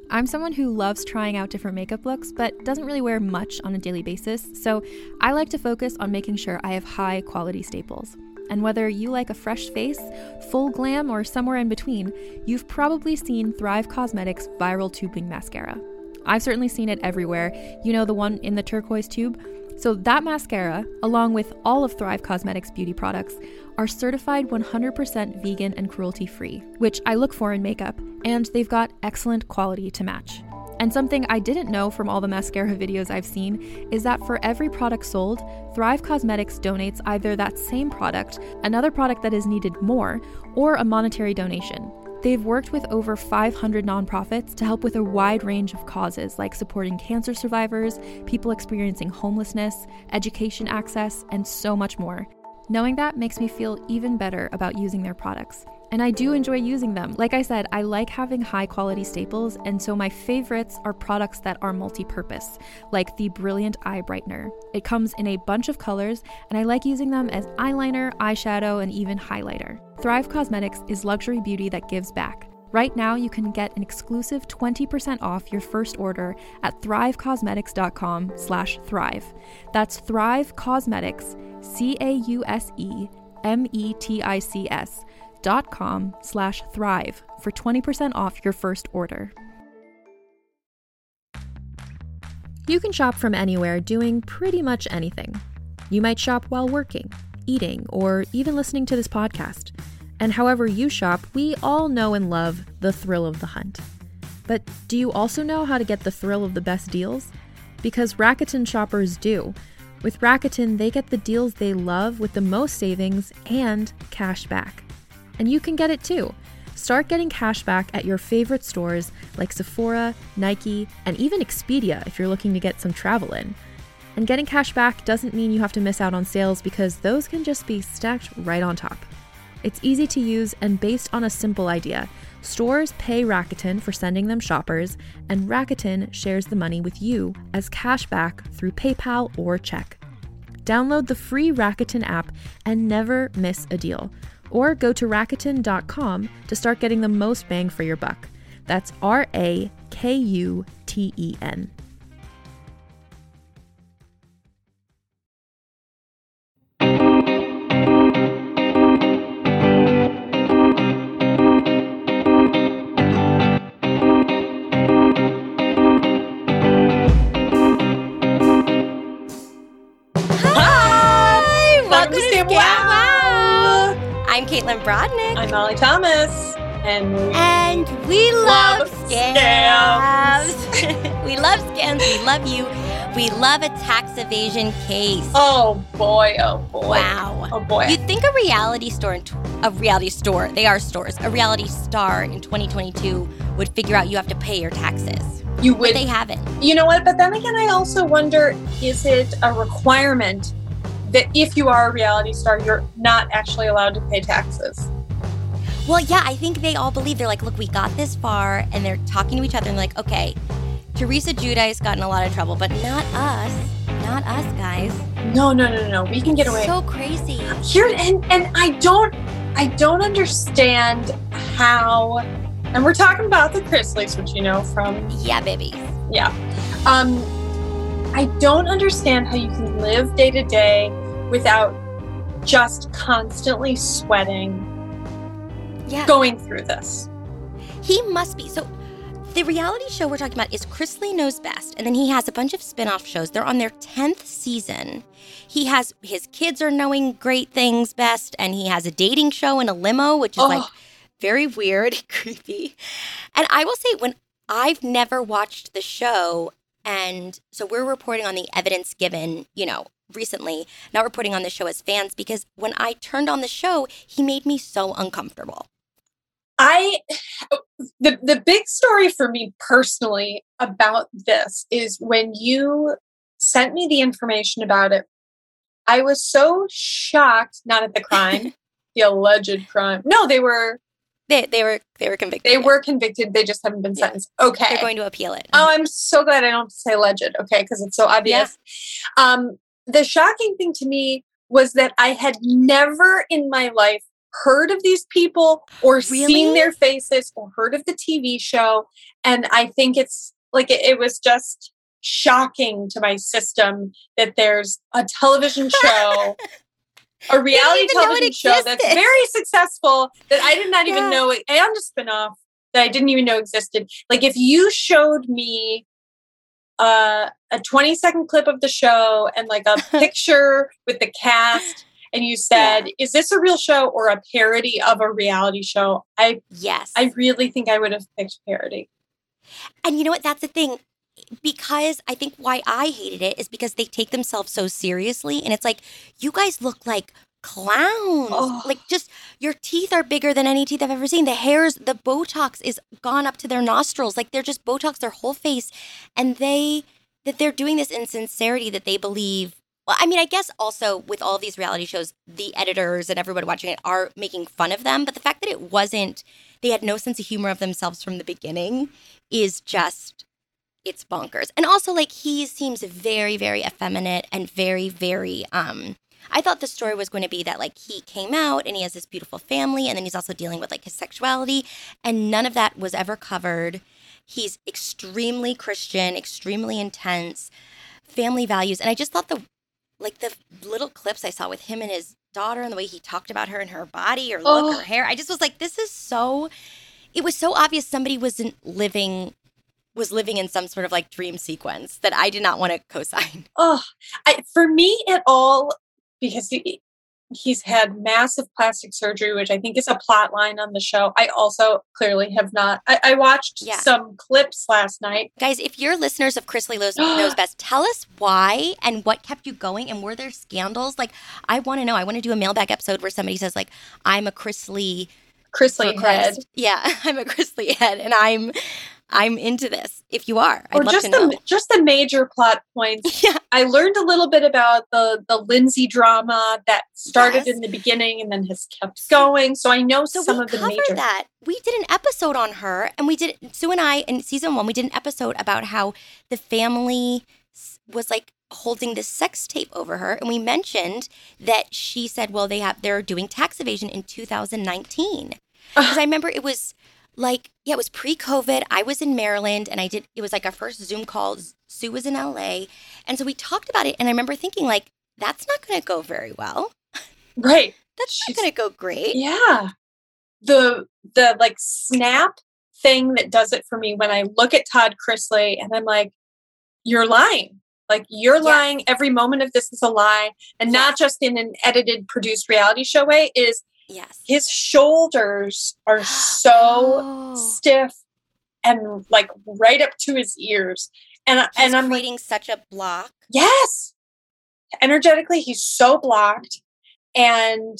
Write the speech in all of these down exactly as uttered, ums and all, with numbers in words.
I'm someone who loves trying out different makeup looks, but doesn't really wear much on a daily basis, so I like to focus on making sure I have high quality staples. And whether you like a fresh face, full glam, or somewhere in between, you've probably seen Thrive Causemetics Viral Tubing Mascara. I've certainly seen it everywhere. You know, the one in the turquoise tube? So that mascara, along with all of Thrive Causemetics beauty products, are certified one hundred percent vegan and cruelty-free, which I look for in makeup, and they've got excellent quality to match. And something I didn't know from all the mascara videos I've seen is that for every product sold, Thrive Causemetics donates either that same product, another product that is needed more, or a monetary donation. They've worked with over five hundred nonprofits to help with a wide range of causes like supporting cancer survivors, people experiencing homelessness, education access, and so much more. Knowing that makes me feel even better about using their products. And I do enjoy using them. Like I said, I like having high quality staples, and so my favorites are products that are multi-purpose, like the Brilliant Eye Brightener. It comes in a bunch of colors, and I like using them as eyeliner, eyeshadow, and even highlighter. Thrive Causemetics is luxury beauty that gives back. Right now, you can get an exclusive twenty percent off your first order at thrivecausemetics.com slash thrive. That's Thrive Causemetics, C A U S E M E T I C S dot com slash thrive for twenty percent off your first order. You can shop from anywhere doing pretty much anything. You might shop while working, eating, or even listening to this podcast. And however you shop, we all know and love the thrill of the hunt. But do you also know how to get the thrill of the best deals? Because Rakuten shoppers do. With Rakuten, they get the deals they love with the most savings and cash back. And you can get it too. Start getting cash back at your favorite stores like Sephora, Nike, and even Expedia if you're looking to get some travel in. And getting cash back doesn't mean you have to miss out on sales, because those can just be stacked right on top. It's easy to use and based on a simple idea. Stores pay Rakuten for sending them shoppers, and Rakuten shares the money with you as cash back through PayPal or check. Download the free Rakuten app and never miss a deal. Or go to Rakuten dot com to start getting the most bang for your buck. That's R A K U T E N. I'm Caitlin Brodnick. I'm Molly Thomas. And we, and we love, love scams. scams. We love scams. We love you. We love a tax evasion case. Oh boy, oh boy. Wow. Oh boy. You'd think a reality store, in t- a reality store, they are stores, a reality star in twenty twenty-two would figure out you have to pay your taxes. You would. But they haven't. You know what? But then again, I also wonder, is it a requirement that if you are a reality star, you're not actually allowed to pay taxes? Well, yeah, I think they all believe. They're like, look, we got this far, and they're talking to each other and like, okay, Teresa Giudice got in a lot of trouble, but not us. Not us, guys. No, no, no, no. We can get away. So crazy. Here, and and I don't, I don't understand how. And we're talking about the Chrisleys, which you know from. Yeah, baby. Yeah. Um, I don't understand how you can live day to day without just constantly sweating. Yeah. Going through this. He must be. So the reality show we're talking about is Chrisley Knows Best. And then he has a bunch of spin-off shows. They're on their tenth season. He has, his kids are knowing great things best. And he has a dating show in a limo, which is oh. like very weird and creepy. And I will say, when I've never watched the show, and so we're reporting on the evidence given, you know, recently, not reporting on the show as fans, because when I turned on the show, he made me so uncomfortable. I, the the big story for me personally about this is when you sent me the information about it, I was so shocked, not at the crime, the alleged crime. No, they were... They they were they were convicted. They yeah. were convicted. They just haven't been sentenced. Yeah. Okay. They're going to appeal it. Oh, I'm so glad I don't have to say alleged, okay, because it's so obvious. Yeah. Um, the shocking thing to me was that I had never in my life heard of these people or Really? seen their faces or heard of the T V show. And I think it's like, it, it was just shocking to my system that there's a television show, a reality television show that's very successful that I did not yeah. even know, and a spinoff that I didn't even know existed. Like if you showed me uh, a twenty second clip of the show and like a picture with the cast, and you said, yeah. is this a real show or a parody of a reality show? I yes. I really think I would have picked parody. And you know what? That's the thing. Because I think why I hated it is because they take themselves so seriously. And it's like, you guys look like clowns. Oh. Like just your teeth are bigger than any teeth I've ever seen. The hairs, the Botox is gone up to their nostrils. Like they're just Botox their whole face. And they, that they're doing this in sincerity that they believe. Well, I mean, I guess also with all of these reality shows, the editors and everybody watching it are making fun of them. But the fact that it wasn't, they had no sense of humor of themselves from the beginning is just, it's bonkers. And also, like, he seems very, very effeminate and very, very, um, I thought the story was going to be that, like, he came out and he has this beautiful family and then he's also dealing with, like, his sexuality. And none of that was ever covered. He's extremely Christian, extremely intense, family values. And I just thought the, like, the little clips I saw with him and his daughter and the way he talked about her and her body or look, oh. her hair, I just was like, this is so, it was so obvious somebody wasn't living was living in some sort of like dream sequence that I did not want to co-sign. Oh, I, for me it all, because he, he's had massive plastic surgery, which I think is a plot line on the show. I also clearly have not. I, I watched yeah. some clips last night. Guys, if you're listeners of Chris Lee Knows, Knows Best, tell us why and what kept you going and were there scandals? Like, I want to know. I want to do a mailbag episode where somebody says like, I'm a Chris Lee. Chris Lee head. Yeah, I'm a Chris Lee head and I'm I'm into this. If you are, I'd or love just to know. The, just the major plot points. Yeah. I learned a little bit about the the Lindsay drama that started yes. in the beginning and then has kept going. So I know so some we of the covered major. that. We did an episode on her, and we did Sue and I in season one. We did an episode about how the family was like holding this sex tape over her, and we mentioned that she said, "Well, they have they're doing tax evasion in two thousand nineteen." Because I remember it was. Like, yeah, it was pre-COVID. I was in Maryland and I did, it was like our first Zoom call. Sue was in L A. And so we talked about it. And I remember thinking like, that's not going to go very well. Right. That's She's, not going to go great. Yeah. The, the like snap thing that does it for me when I look at Todd Chrisley and I'm like, you're lying. Like you're yes. lying. Every moment of this is a lie. And yes. not just in an edited, produced reality show way is, yes. his shoulders are so oh. stiff and like right up to his ears. And, he's and I'm creating like, such a block. Yes. Energetically, he's so blocked. And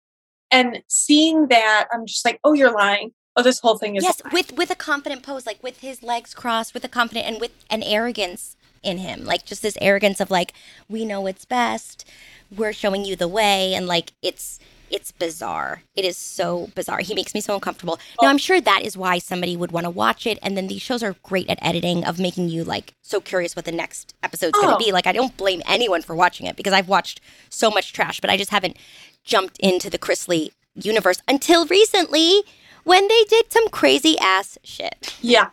and seeing that, I'm just like, oh, you're lying. Oh, this whole thing is Yes, with with a confident pose, like with his legs crossed, with a confident and with an arrogance in him. Like just this arrogance of like, we know what's best. We're showing you the way. And like it's It's bizarre. It is so bizarre. He makes me so uncomfortable. Oh. Now, I'm sure that is why somebody would want to watch it. And then these shows are great at editing, of making you, like, so curious what the next episode's oh. going to be. Like, I don't blame anyone for watching it because I've watched so much trash, but I just haven't jumped into the Chris Lee universe until recently when they did some crazy-ass shit. Yeah.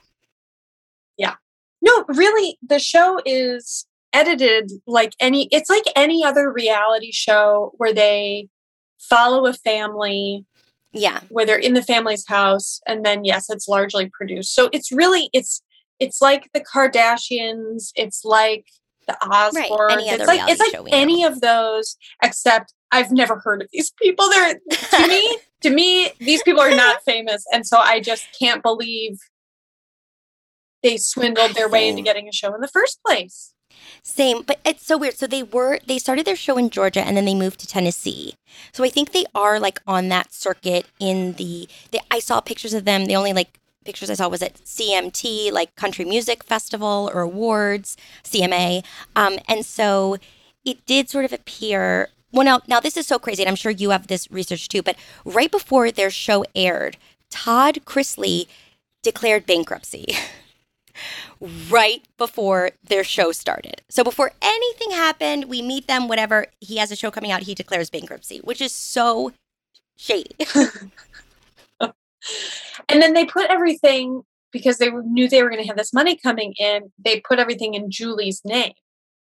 Yeah. No, really, the show is edited like any... It's like any other reality show where they... follow a family, yeah, where they're in the family's house, and then yes, it's largely produced. So it's really it's it's like the Kardashians, it's like the Osbournes, right. Any other it's like it's show like any of those, except I've never heard of these people. They're to me, to me, these people are not famous, and so I just can't believe they swindled their way into getting a show in the first place. Same, but it's so weird. So they were, they started their show in Georgia and then they moved to Tennessee. So I think they are like on that circuit in the, they, I saw pictures of them. The only like pictures I saw was at C M T, like Country Music Festival or Awards, C M A. Um, and so it did sort of appear, well, now, now this is so crazy, and I'm sure you have this research too, but right before their show aired, Todd Chrisley declared bankruptcy. Right before their show started. So before anything happened, we meet them, whatever, he has a show coming out, he declares bankruptcy, which is so shady. And then they put everything, because they knew they were going to have this money coming in, they put everything in Julie's name.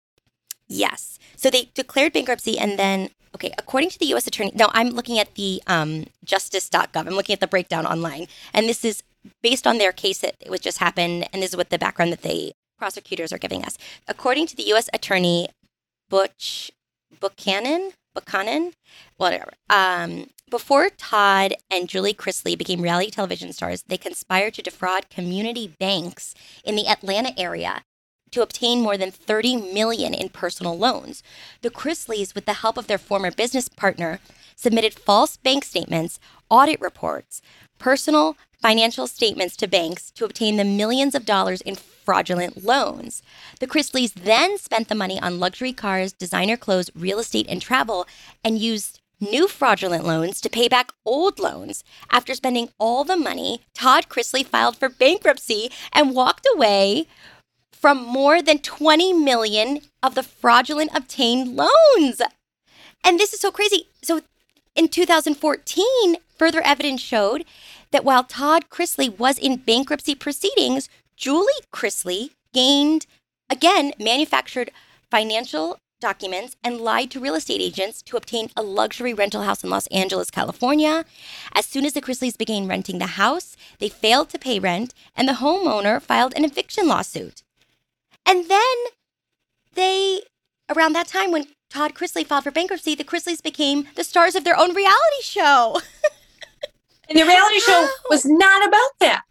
Yes. So they declared bankruptcy, and then, okay, according to the U S attorney, now I'm looking at the um, justice dot gov. I'm looking at the breakdown online. And this is based on their case that it was just happened. And this is what the background that the prosecutors are giving us. According to the U S attorney, Butch Buchanan, Buchanan, whatever. Um, before Todd and Julie Chrisley became reality television stars, they conspired to defraud community banks in the Atlanta area to obtain more than thirty million dollars in personal loans. The Chrisleys, with the help of their former business partner, submitted false bank statements, audit reports, personal financial statements to banks to obtain the millions of dollars in fraudulent loans. The Chrisleys then spent the money on luxury cars, designer clothes, real estate, and travel, and used new fraudulent loans to pay back old loans. After spending all the money, Todd Chrisley filed for bankruptcy and walked away from more than twenty million dollars of the fraudulent obtained loans. And this is so crazy. So in two thousand fourteen, further evidence showed that while Todd Chrisley was in bankruptcy proceedings, Julie Chrisley gained, again, manufactured financial documents and lied to real estate agents to obtain a luxury rental house in Los Angeles, California. As soon as the Chrisleys began renting the house, they failed to pay rent, and the homeowner filed an eviction lawsuit. And then they, around that time when Todd Chrisley filed for bankruptcy, the Chrisleys became the stars of their own reality show. And the reality show was not about that.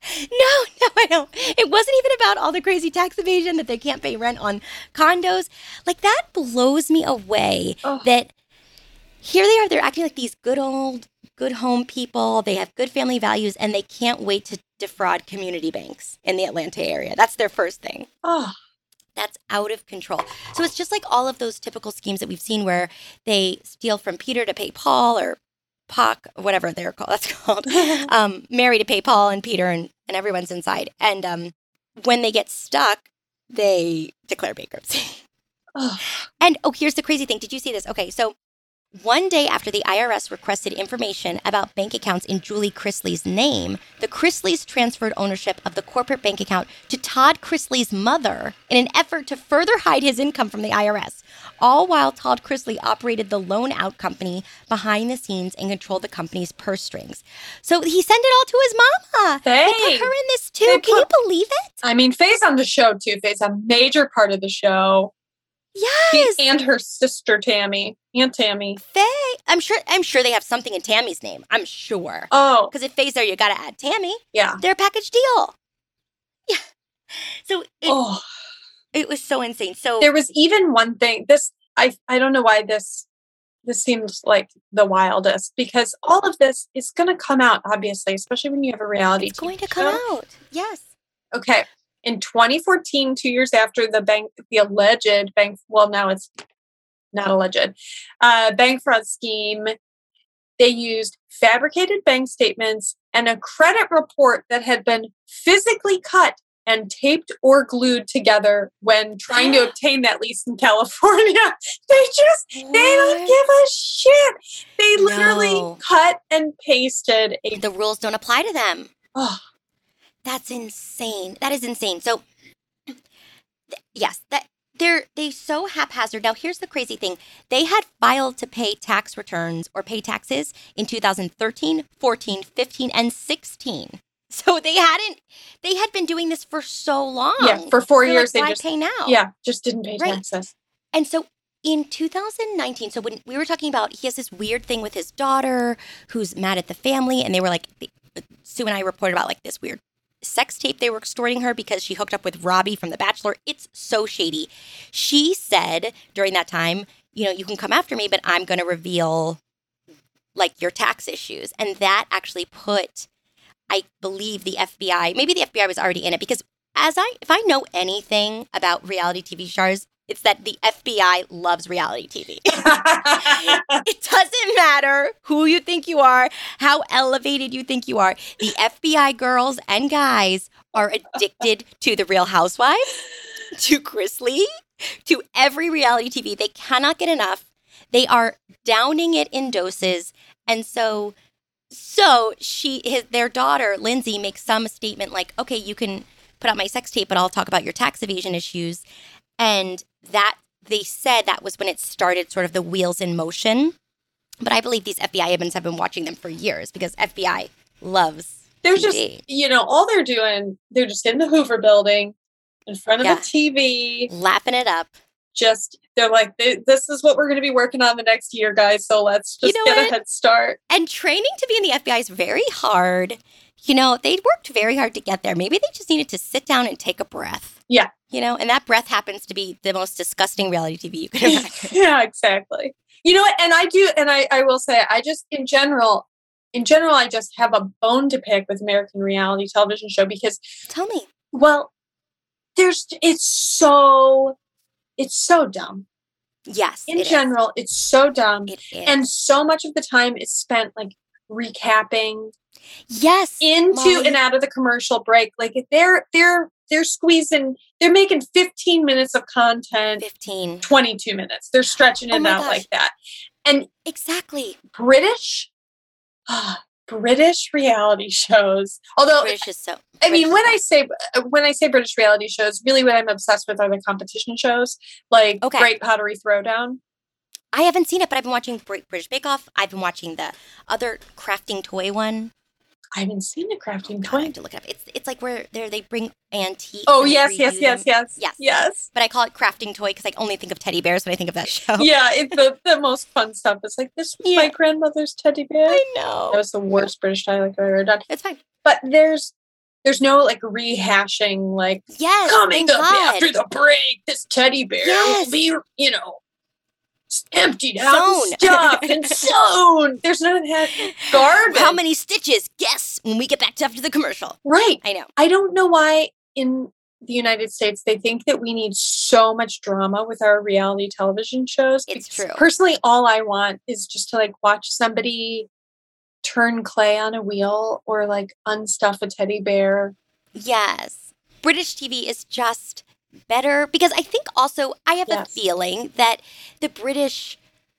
No, no, I know. It wasn't even about all the crazy tax evasion, that they can't pay rent on condos. Like, that blows me away. Oh. That here they are, they're acting like these good old, good home people. They have good family values, and they can't wait to defraud community banks in the Atlanta area. That's their first thing. Oh. That's out of control. So it's just like all of those typical schemes that we've seen where they steal from Peter to pay Paul, or Pac, whatever they're called, that's called, um, Mary to pay Paul and Peter, and, and everyone's inside. And um, when they get stuck, they declare bankruptcy. Oh. And, oh, here's the crazy thing. Did you see this? Okay, so one day after the I R S requested information about bank accounts in Julie Chrisley's name, the Chrisleys transferred ownership of the corporate bank account to Todd Chrisley's mother in an effort to further hide his income from the I R S, all while Todd Chrisley operated the loan-out company behind the scenes and controlled the company's purse strings. So he sent it all to his mama. They, they put her in this too. Can put, you believe it? I mean, Faye's on the show too. Faye's a major part of the show. Yes. And her sister Tammy, Aunt Tammy. Faye. I'm sure I'm sure they have something in Tammy's name. I'm sure. Oh. Because if Faye's there, you got to add Tammy. Yeah. They're a package deal. Yeah. So it, oh. it was so insane. So there was even one thing, this, I I don't know why this, this seems like the wildest, because all of this is going to come out, obviously, especially when you have a reality It's T V going to show. come out. Yes. Okay. In twenty fourteen, two years after the bank, the alleged bank, well, now it's not alleged, uh, bank fraud scheme, they used fabricated bank statements and a credit report that had been physically cut and taped or glued together when trying to obtain that lease in California. They just, what? They don't give a shit. They literally no. cut and pasted. A- the rules don't apply to them. Oh. That's insane. That is insane. So, th- yes, that they're they so haphazard. Now, here's the crazy thing. They had filed to pay tax returns or pay taxes in two thousand thirteen, fourteen, fifteen, and sixteen. So they hadn't, they had been doing this for so long. Yeah, for four They're years like, they why just pay now. Yeah, just didn't pay Right. taxes. And so in two thousand nineteen, so when we were talking about, he has this weird thing with his daughter who's mad at the family, and they were like, Sue and I reported about like this weird sex tape they were extorting her because she hooked up with Robbie from The Bachelor. It's so shady. She said during that time, you know, you can come after me, but I'm going to reveal like your tax issues. And that actually put, I believe, the F B I, maybe the F B I was already in it, because as I, if I know anything about reality T V stars, it's that the F B I loves reality T V. It doesn't matter who you think you are, how elevated you think you are. The F B I girls and guys are addicted to The Real Housewives, to Chrisley, to every reality T V. They cannot get enough. They are downing it in doses, And so, so she, his, their daughter, Lindsay, makes some statement like, okay, you can put out my sex tape, but I'll talk about your tax evasion issues. And that, they said that was when it started sort of the wheels in motion. But I believe these F B I agents have been watching them for years because F B I loves They're T V. just, you know, all they're doing, they're just in the Hoover building in front of Yeah. the T V. Lapping it up. Just, they're like, this is what we're going to be working on the next year, guys. So let's just You know get what? a head start. And training to be in the F B I is very hard. You know, they worked very hard to get there. Maybe they just needed to sit down and take a breath. Yeah. You know, and that breath happens to be the most disgusting reality T V you could imagine. Yeah, exactly. You know what? And I do, and I, I will say, I just, in general, in general, I just have a bone to pick with American reality television show because, Tell me. well, there's, it's so, it's so dumb. Yes. In it general, it's so dumb. is. It is. And so much of the time is spent like recapping yes. into Molly. and out of the commercial break. Like they're, they're, they're squeezing, they're making fifteen minutes of content, fifteen. twenty-two minutes. They're stretching Oh it my out gosh. like that. And Exactly. British, ah, British reality shows. Although, British is so. I mean, British when I is say when I say British reality shows, really what I'm obsessed with are the competition shows, like Okay. Great Pottery Throwdown. I haven't seen it, but I've been watching Br- British Bake Off. I've been watching the other crafting toy one. I haven't seen the crafting God, I toy. have to look it up. It's it's like where they they bring antiques. Oh and they yes, yes, redo yes, them. yes, Yes. yes. But I call it crafting toy because I only think of teddy bears when I think of that show. Yeah, it's the, the most fun stuff. It's like, this was my Yeah. grandmother's teddy bear. I That know. was the worst British dialect I've ever done. It's fine. But there's there's no like rehashing like Yes. coming thank up God. after the break, this teddy bear Yes. will be, you know, s- emptied out Sewn. and stuffed and sewn. There's none of that garbage. How many stitches? Guess when we get back to after the commercial. Right. I know. I don't know why in the United States they think that we need so much drama with our reality television shows. It's because true. Personally, all I want is just to like watch somebody turn clay on a wheel or like unstuff a teddy bear. Yes. British T V is just better because I think also I have Yes. a feeling that the British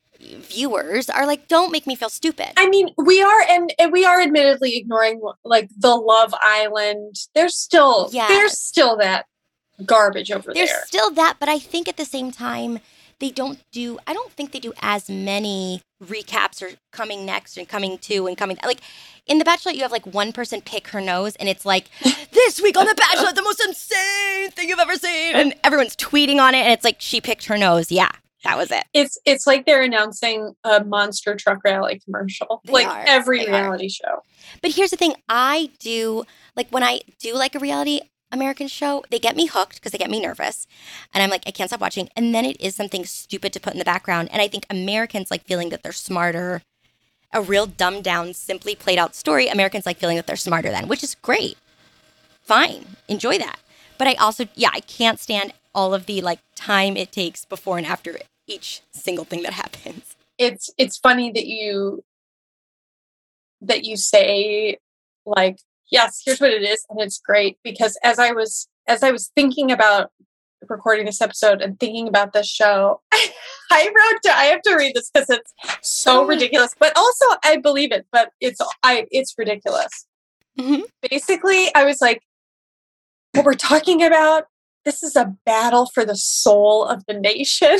viewers are like, don't make me feel stupid. I mean, we are, and, and we are admittedly ignoring like the Love Island. There's still, Yes. there's still that garbage over There's there. still that, but I think at the same time, they don't do, I don't think they do as many recaps or coming next and coming to and coming, like in The Bachelor, you have like one person pick her nose and it's like, this week on The Bachelor, the most insane thing you've ever seen. And everyone's tweeting on it and it's like, she picked her nose. Yeah, that was it. It's it's like they're announcing a monster truck rally commercial, They like are. every They are. reality show. But here's the thing, I do, like when I do like a reality American show, they get me hooked because they get me nervous. And I'm like, I can't stop watching. And then it is something stupid to put in the background. And I think Americans like feeling that they're smarter. A real dumbed down, simply played out story. Americans like feeling that they're smarter than, which is great. Fine. Enjoy that. But I also, yeah, I can't stand all of the like time it takes before and after each single thing that happens. It's it's funny that you that you say like, yes, here's what it is, and it's great because as I was as I was thinking about recording this episode and thinking about this show, I wrote to, I have to read this because it's so ridiculous, but also I believe it, but it's I it's ridiculous. Mhm. Basically, I was like, what we're talking about, this is a battle for the soul of the nation.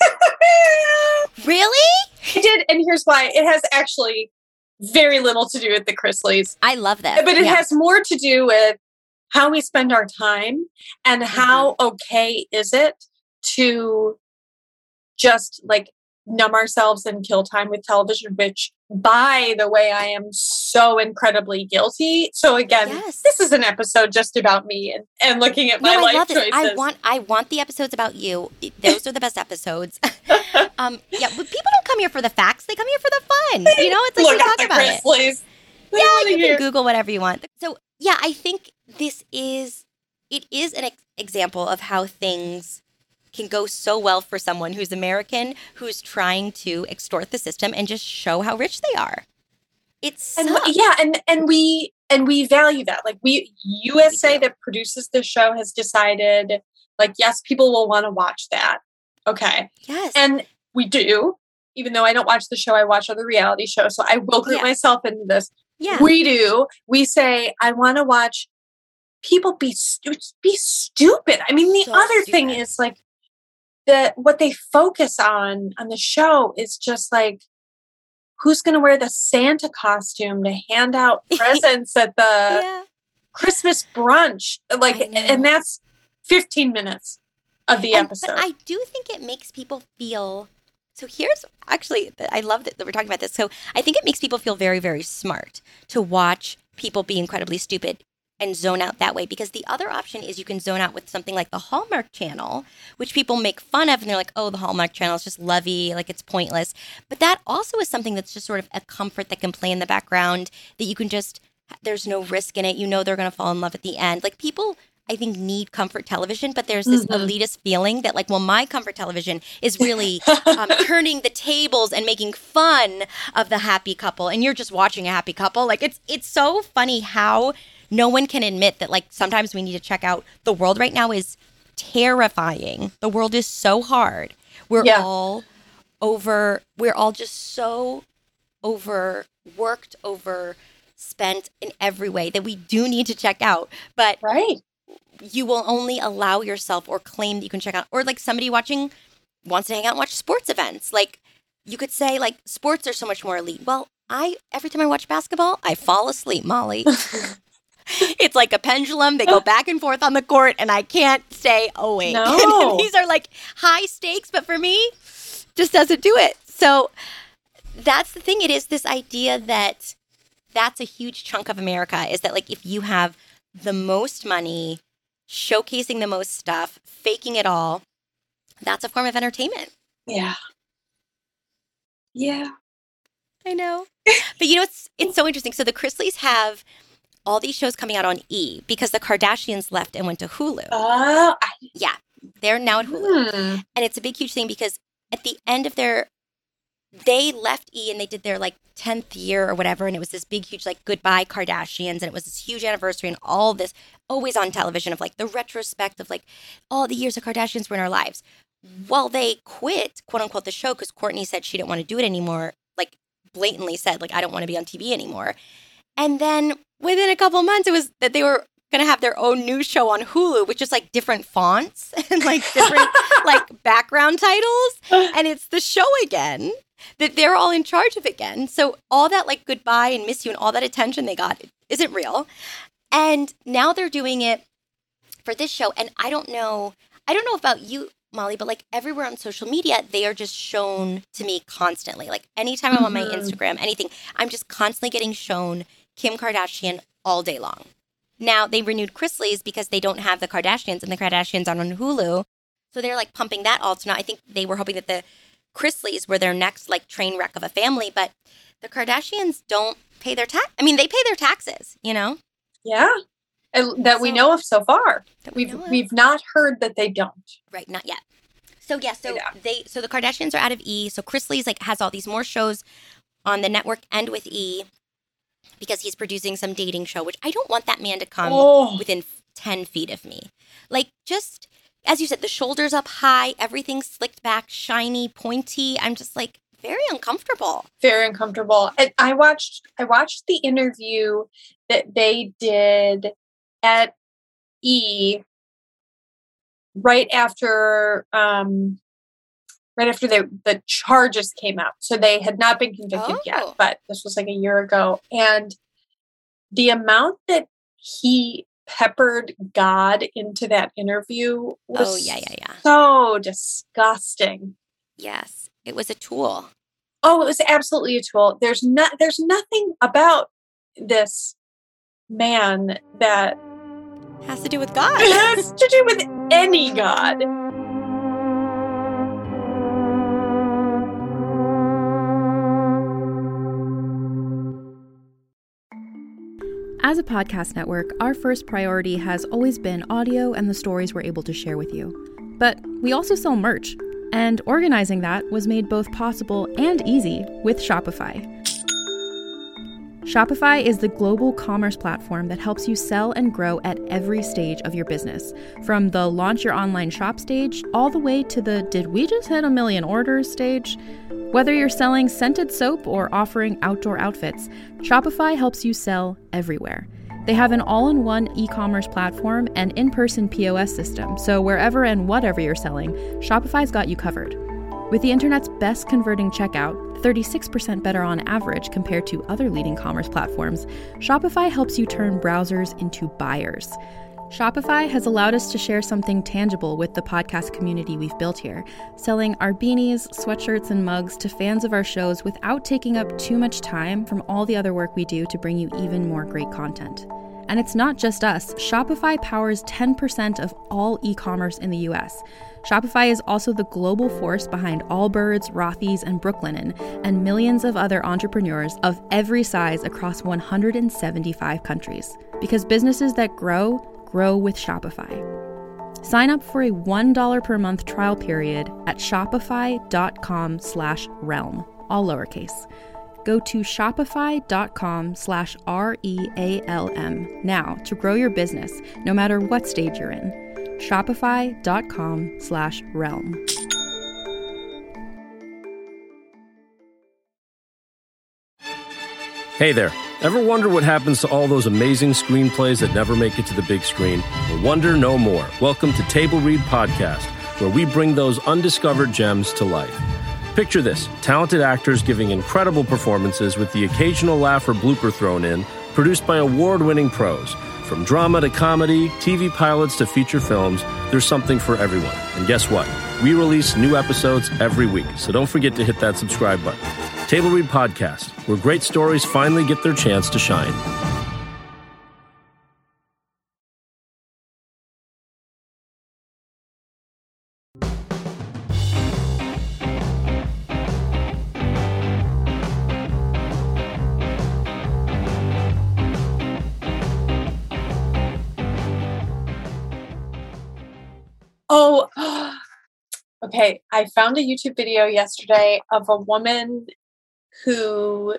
Really? I did, and here's why. It has actually very little to do with the Chrisleys, I love that. but it Yeah. has more to do with how we spend our time and how okay is it to just like numb ourselves and kill time with television, which by the way, I am so incredibly guilty. So again, Yes. this is an episode just about me and, and looking at my No, I life love this. choices. I want I want the episodes about you. Those are the best episodes. um, yeah, but people don't come here for the facts. They come here for the fun. You know, it's like Look we at talk the about it. Chrisleys. They Yeah, wanna you hear- can Google whatever you want. So yeah, I think this is it is an ex- example of how things can go so well for someone who's American, who's trying to extort the system and just show how rich they are. It's And yeah, and and we and we value that. Like we U S A We do. that produces this show has decided, like, yes, people will want to watch that. Okay. yes, And we do. even though I don't watch the show, I watch other reality shows. So I will group Yeah. myself into this. Yeah. We do. We say, I want to watch people be stu- be stupid. I mean, the So other thing stupid. is like the what they focus on on the show is just like who's going to wear the Santa costume to hand out presents at the Yeah. Christmas brunch. Like, I know. and that's fifteen minutes of the And- episode. But I do think it makes people feel. So here's actually, I love that we're talking about this. So I think it makes people feel very, very smart to watch people be incredibly stupid and zone out that way. Because the other option is you can zone out with something like the Hallmark Channel, which people make fun of. And they're like, oh, the Hallmark Channel is just lovey, like it's pointless. But that also is something that's just sort of a comfort that can play in the background that you can just, there's no risk in it. You know they're going to fall in love at the end. Like people, I think, need comfort television, but there's this Mhm. elitist feeling that like, well, my comfort television is really um, turning the tables and making fun of the happy couple, and you're just watching a happy couple. Like it's it's so funny how no one can admit that like sometimes we need to check out. The world right now is terrifying. The world is so hard. We're Yeah. all over. We're all just so overworked, overspent in every way that we do need to check out. But right. you will only allow yourself or claim that you can check out, or like somebody watching wants to hang out and watch sports events. Like you could say like sports are so much more elite. Well, I, every time I watch basketball, I fall asleep, Molly. It's like a pendulum. They go back and forth on the court and I can't stay awake. No. These are like high stakes, but for me, just doesn't do it. So that's the thing. It is this idea that that's a huge chunk of America, is that like if you have the most money, showcasing the most stuff, faking it all, that's a form of entertainment. Yeah. Yeah. I know. But you know, it's it's so interesting. So the Chrisleys have all these shows coming out on E because the Kardashians left and went to Hulu. Oh, I, Yeah, they're now at Hulu. hmm. And it's a big, huge thing because at the end of their, they left E and they did their like tenth year or whatever. And it was this big, huge like goodbye Kardashians. And it was this huge anniversary and all this always on television of like the retrospect of like all the years the Kardashians were in our lives. Well, they quit, quote unquote, the show because Kourtney said she didn't want to do it anymore. Like blatantly said, like, I don't want to be on T V anymore. And then within a couple of months, it was that they were going to have their own new show on Hulu, which is like different fonts and like different like background titles. And it's the show again, that they're all in charge of again. So all that like goodbye and miss you and all that attention they got isn't real. And now they're doing it for this show. And I don't know, I don't know about you, Molly, but like everywhere on social media, they are just shown to me constantly. Like anytime I'm on my Mhm. Instagram, anything, I'm just constantly getting shown Kim Kardashian all day long. Now they renewed Chrisley's because they don't have the Kardashians and the Kardashians are on Hulu. So they're like pumping that all to now. I think they were hoping that the Chrisleys were their next like train wreck of a family, but the Kardashians don't pay their tax. I mean, they pay their taxes, you know? Yeah. And that we So- know of so far. That we We've know of. we've not heard that they don't. Right, not yet. So yeah, so Yeah. they so the Kardashians are out of E. So Chrisley's like has all these more shows on the network and with E because he's producing some dating show, which I don't want that man to come Oh. within ten feet of me. Like just as you said, the shoulders up high, everything slicked back, shiny, pointy. I'm just like very uncomfortable. Very uncomfortable. And I watched I watched the interview that they did at E right after um right after the the charges came out. So they had not been convicted Oh. yet, but this was like a year ago. And the amount that he peppered God into that interview was Oh yeah, yeah, yeah. so disgusting. Yes. It was a tool. Oh, it was absolutely a tool. There's not there's nothing about this man that Has to do with God. has to do with any god. As a podcast network, our first priority has always been audio and the stories we're able to share with you. But we also sell merch, and organizing that was made both possible and easy with Shopify. Shopify is the global commerce platform that helps you sell and grow at every stage of your business. From the launch your online shop stage, all the way to the did we just hit a million orders stage? Whether you're selling scented soap or offering outdoor outfits, Shopify helps you sell everywhere. They have an all-in-one e-commerce platform and in-person P O S system, so wherever and whatever you're selling, Shopify's got you covered. With the internet's best converting checkout, thirty-six percent better on average compared to other leading commerce platforms, Shopify helps you turn browsers into buyers. Shopify has allowed us to share something tangible with the podcast community we've built here, selling our beanies, sweatshirts, and mugs to fans of our shows without taking up too much time from all the other work we do to bring you even more great content. And it's not just us. Shopify powers ten percent of all e-commerce in the U S. Shopify is also the global force behind Allbirds, Rothy's, and Brooklinen, and millions of other entrepreneurs of every size across one hundred seventy-five countries. Because businesses that grow, grow with Shopify. Sign up for a one dollar per month trial period at shopify.com slash realm, all lowercase. Go to shopify.com slash R-E-A-L-M now to grow your business, no matter what stage you're in. Shopify.com slash realm. Hey there. Ever wonder what happens to all those amazing screenplays that never make it to the big screen? Well, wonder no more. Welcome to Table Read Podcast, where we bring those undiscovered gems to life. Picture this, talented actors giving incredible performances with the occasional laugh or blooper thrown in, produced by award-winning pros. From drama to comedy, T V pilots to feature films, there's something for everyone. And guess what? We release new episodes every week, so don't forget to hit that subscribe button. Table Read Podcast, where great stories finally get their chance to shine. Oh, okay. I found a YouTube video yesterday of a woman who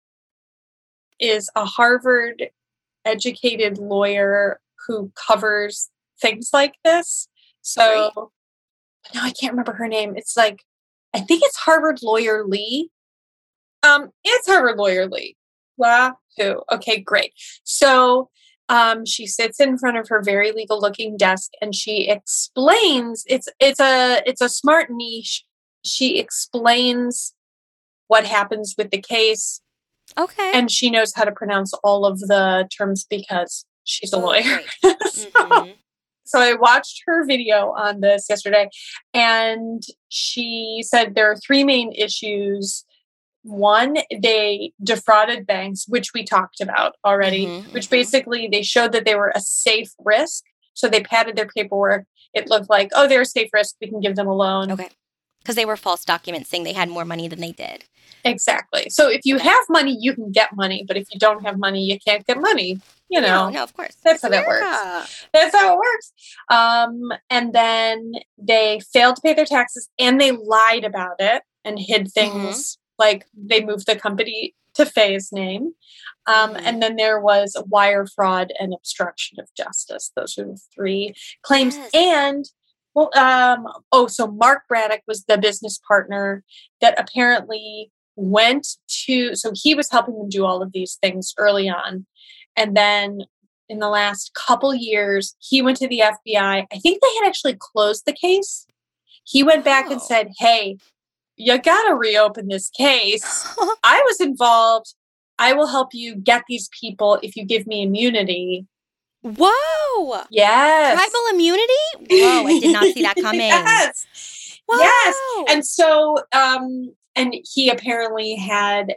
is a Harvard educated lawyer who covers things like this. So no, I can't remember her name. It's like, I think it's Harvard Lawyer Lee. Um, it's Harvard Lawyer Lee. Wahoo. Okay, great. So Um, she sits in front of her very legal looking desk and she explains it's it's a it's a smart niche. She explains what happens with the case. Okay. And she knows how to pronounce all of the terms because she's a Oh, lawyer. great. so, Mhm. so I watched her video on this yesterday and she said there are three main issues. One, they defrauded banks, which we talked about already, Mhm, which mhm. basically they showed that they were a safe risk. So they padded their paperwork. It looked like, oh, they're a safe risk. We can give them a loan. Okay. Because they were false documents saying they had more money than they did. Exactly. So if you Okay. have money, you can get money. But if you don't have money, you can't get money. You know, No, no, of course. that's It's how that works. America. That's how it works. Um, and then they failed to pay their taxes and they lied about it and hid things. Like they moved the company to Faye's name. Um, Mhm. And then there was wire fraud and obstruction of justice. Those were the three claims. Yes. And, well, um, oh, so Mark Braddock was the business partner that apparently went to, so he was helping them do all of these things early on. And then in the last couple years, he went to the F B I. I think they had actually closed the case. He went back and Wow. said, hey, you got to reopen this case. I was involved. I will help you get these people if you give me immunity. Whoa. Yes. Tribal immunity? Whoa, I did not see that coming. Yes. Wow. Yes. And so, um, and he apparently had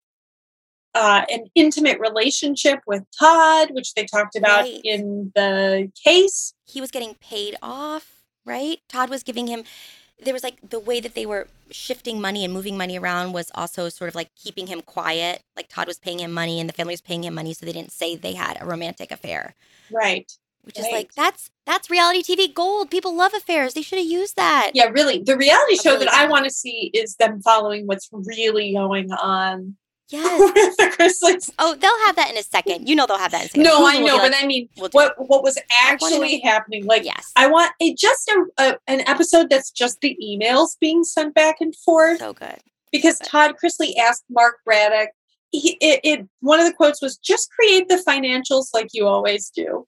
uh, an intimate relationship with Todd, which they talked about Right. in the case. He was getting paid off, right? Todd was giving him, there was like the way that they were shifting money and moving money around was also sort of like keeping him quiet. Like Todd was paying him money and the family was paying him money so they didn't say they had a romantic affair. Right. Which is Right. like, that's that's reality T V gold. People love affairs. They should have used that. Yeah, really. The reality A show really that I good want to see is them following what's really going on Yes. with the Chrisleys. Oh, they'll have that in a second. You know they'll have that in a second. No, Google I will know, be like, but I mean, we'll do what what was I wanna actually know- happening? Like, Yes. I want a just a, a, an episode that's just the emails being sent back and forth. So good. Because Todd Chrisley asked Mark Braddock, he, it, it one of the quotes was, "Just create the financials like you always do."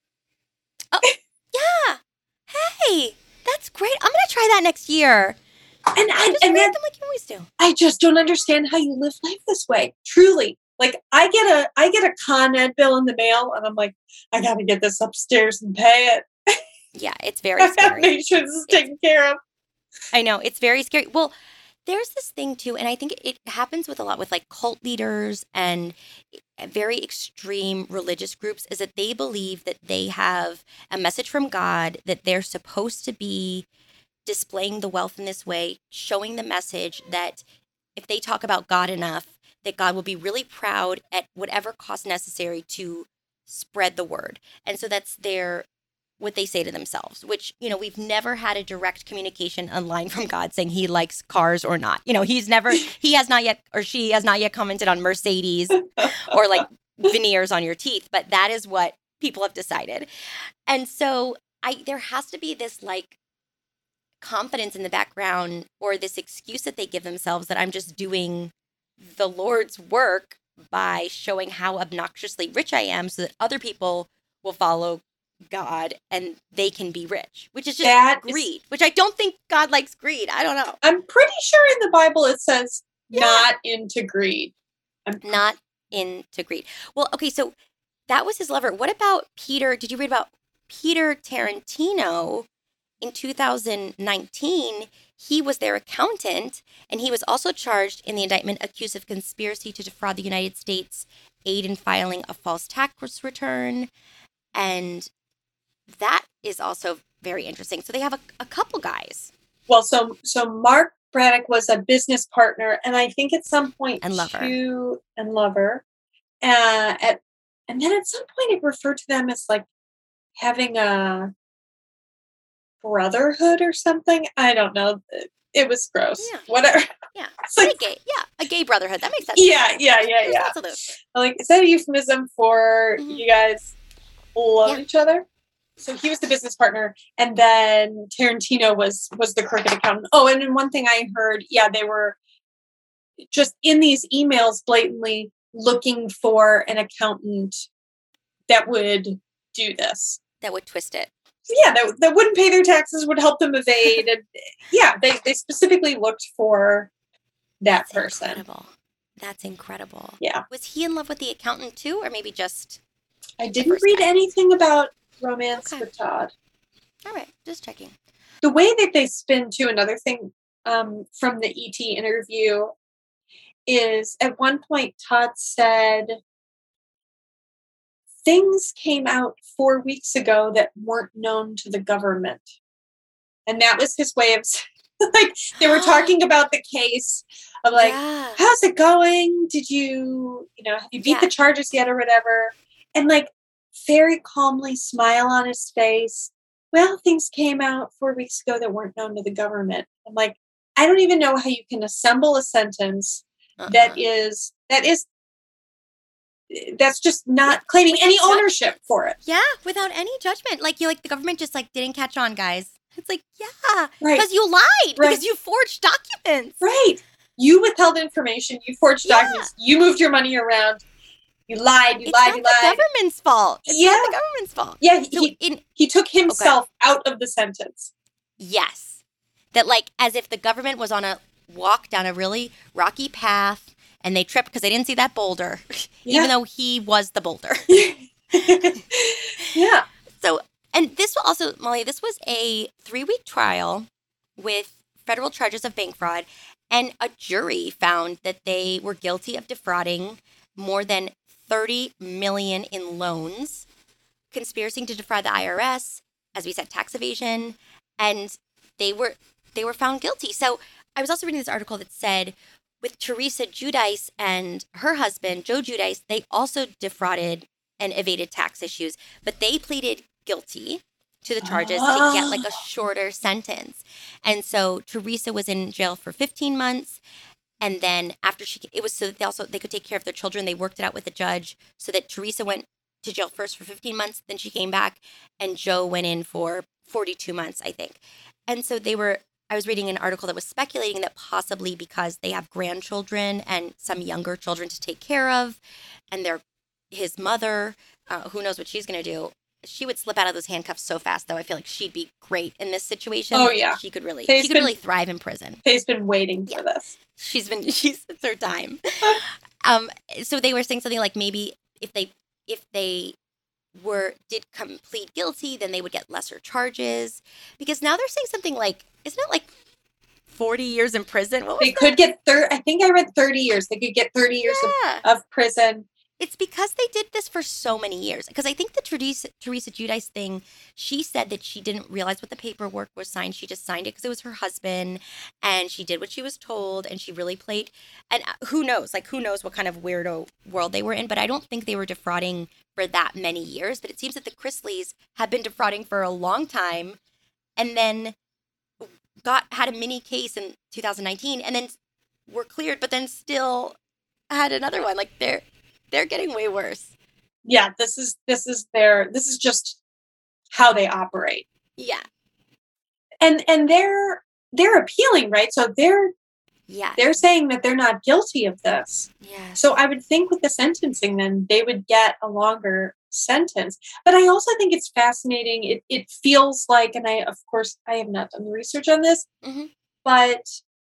Yeah. Hey, that's great. I'm going to try that next year. And I Just and create then them like you always do. I just don't understand how you live life this way. Truly. Like I get a I get a Con Ed bill in the mail and I'm like, I gotta get this upstairs and pay it. Yeah, it's very I have to scary. make sure this is taken care of. I know, it's very scary. Well, there's this thing too, and I think it happens with a lot with like cult leaders and very extreme religious groups, is that they believe that they have a message from God, that they're supposed to be displaying the wealth in this way, showing the message that if they talk about God enough, that God will be really proud at whatever cost necessary to spread the word. And so that's their what they say to themselves, which, you know, we've never had a direct communication online from God saying he likes cars or not. You know, he's never, he has not yet, or she has not yet commented on Mercedes or like veneers on your teeth, but that is what people have decided. And so I, there has to be this like confidence in the background or this excuse that they give themselves that I'm just doing the Lord's work by showing how obnoxiously rich I am so that other people will follow God and they can be rich, which is just That is- greed, which I don't think God likes greed. I don't know. I'm pretty sure in the Bible it says Yeah. not into greed. I'm Not into greed. Well, okay, so that was his lover. What about Peter? Did you read about Peter Tarantino in two thousand nineteen? He was their accountant, and he was also charged in the indictment accused of conspiracy to defraud the United States, aid in filing a false tax return, and that is also very interesting. So they have a, a couple guys. Well, so so Mark Braddock was a business partner, and I think at some point And lover. too, and lover, uh, at and then at some point it referred to them as like having a brotherhood or something. I don't know. It was gross. Yeah. Whatever. Yeah, It's like, a gay, yeah, a gay brotherhood. That makes sense. yeah, yeah, yeah, There's yeah. lots of those. Like, is that a euphemism for Mhm. you guys love Yeah. each other? So he was the business partner, and then Tarantino was was the crooked accountant. Oh, and then one thing I heard, yeah, they were just in these emails blatantly looking for an accountant that would do this. That would twist it. Yeah, that, that wouldn't pay their taxes, would help them evade. And yeah, they, they specifically looked for that That's person. incredible. That's incredible. Yeah. Was he in love with the accountant too, or maybe just? I didn't first read time. anything about romance Okay. with Todd. All right, just checking. The way that they spin too, another thing um, from the E T interview is at one point Todd said things came out four weeks ago that weren't known to the government. And that was his way of like they were talking about the case of like, yeah. how's it going? Did you, you know, have you beat Yeah. the charges yet or whatever? And like very calmly smile on his face. Well, things came out four weeks ago that weren't known to the government. I'm like, I don't even know how you can assemble a sentence Uh-uh. that is that is that's just not claiming without any judgment. ownership for it. Yeah, without any judgment. Like you, like the government just like didn't catch on, guys. It's like yeah, Right. because you lied, Right. because you forged documents. Right. You withheld information, you forged Yeah. documents, you moved your money around, you lied, you It's lied, not you the lied. government's fault. It's Yeah. not the government's fault. Yeah, So he, in he took himself out of the sentence. yes, that like as if the government was on a walk down a really rocky path and they tripped because they didn't see that boulder, Yeah. even though he was the boulder. Yeah. So, and this will also, Molly, this was a three-week trial with federal charges of bank fraud, and a jury found that they were guilty of defrauding more than thirty million dollars in loans, conspiracy to defraud the I R S, as we said, tax evasion, and they were they were found guilty. So I was also reading this article that said with Teresa Giudice and her husband, Joe Giudice, they also defrauded and evaded tax issues, but they pleaded guilty to the charges to get like a shorter sentence. And so Teresa was in jail for fifteen months And then after she, it was so that they also, they could take care of their children. They worked it out with the judge so that Teresa went to jail first for fifteen months. Then she came back and Joe went in for forty-two months, I think. And so they were, I was reading an article that was speculating that possibly because they have grandchildren and some younger children to take care of, and they're his mother, uh, who knows what she's going to do. She would slip out of those handcuffs so fast, though. I feel like she'd be great in this situation. Oh, yeah. She could really, Faye's she could been, really thrive in prison. Faye's been waiting yeah. for this. She's been, she's, it's her time. um, so they were saying something like maybe if they, if they were, did come plead guilty, then they would get lesser charges. Because now they're saying something like, isn't it like forty years in prison? What was they that? could get thirty, I think I read thirty years. They could get thirty years Yeah. of, of prison. It's because they did this for so many years. Because I think the Teresa, Teresa Giudice thing, she said that she didn't realize what the paperwork was signed. She just signed it because it was her husband, and she did what she was told, and she really played. And who knows? Like, who knows what kind of weirdo world they were in? But I don't think they were defrauding for that many years. But it seems that the Chrisleys have been defrauding for a long time, and then got had a mini case in two thousand nineteen, and then were cleared, but then still had another one. Like, they're they're getting way worse. Yeah, this is this is their this is just how they operate. Yeah. And and they're they're appealing, right? So they're Yeah. they're saying that they're not guilty of this. Yeah. So I would think with the sentencing, then they would get a longer sentence. But I also think it's fascinating. It it feels like, and I of course I have not done the research on this, Mm-hmm. but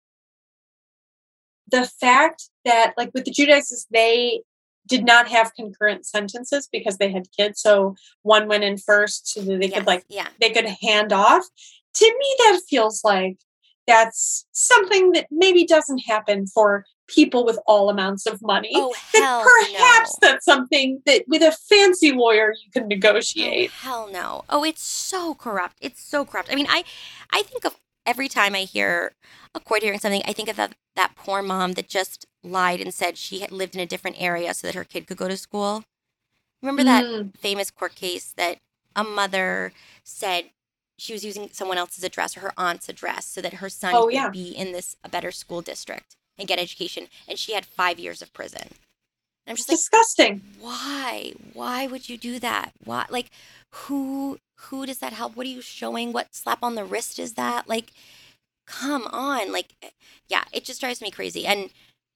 the fact that, like, with the Giudices, they did not have concurrent sentences because they had kids. So one went in first so that they Yes. could like Yeah. they could hand off. To me, that feels like that's something that maybe doesn't happen for people with all amounts of money. Oh, That hell perhaps no. that's something that with a fancy lawyer you can Oh, negotiate. hell no. Oh, it's so corrupt. It's so corrupt. I mean, I, I think of every time I hear a court hearing something, I think of that, that poor mom that just lied and said she had lived in a different area so that her kid could go to school. Remember that Mm. famous court case that a mother said she was using someone else's address or her aunt's address so that her son Oh, could yeah. be in this a better school district and get education, and she had five years of prison. And I'm just like, Disgusting. why? Why would you do that? Why? Like, who? Who does that help? What are you showing? What slap on the wrist is that? Like, come on. Like, yeah, it just drives me crazy. And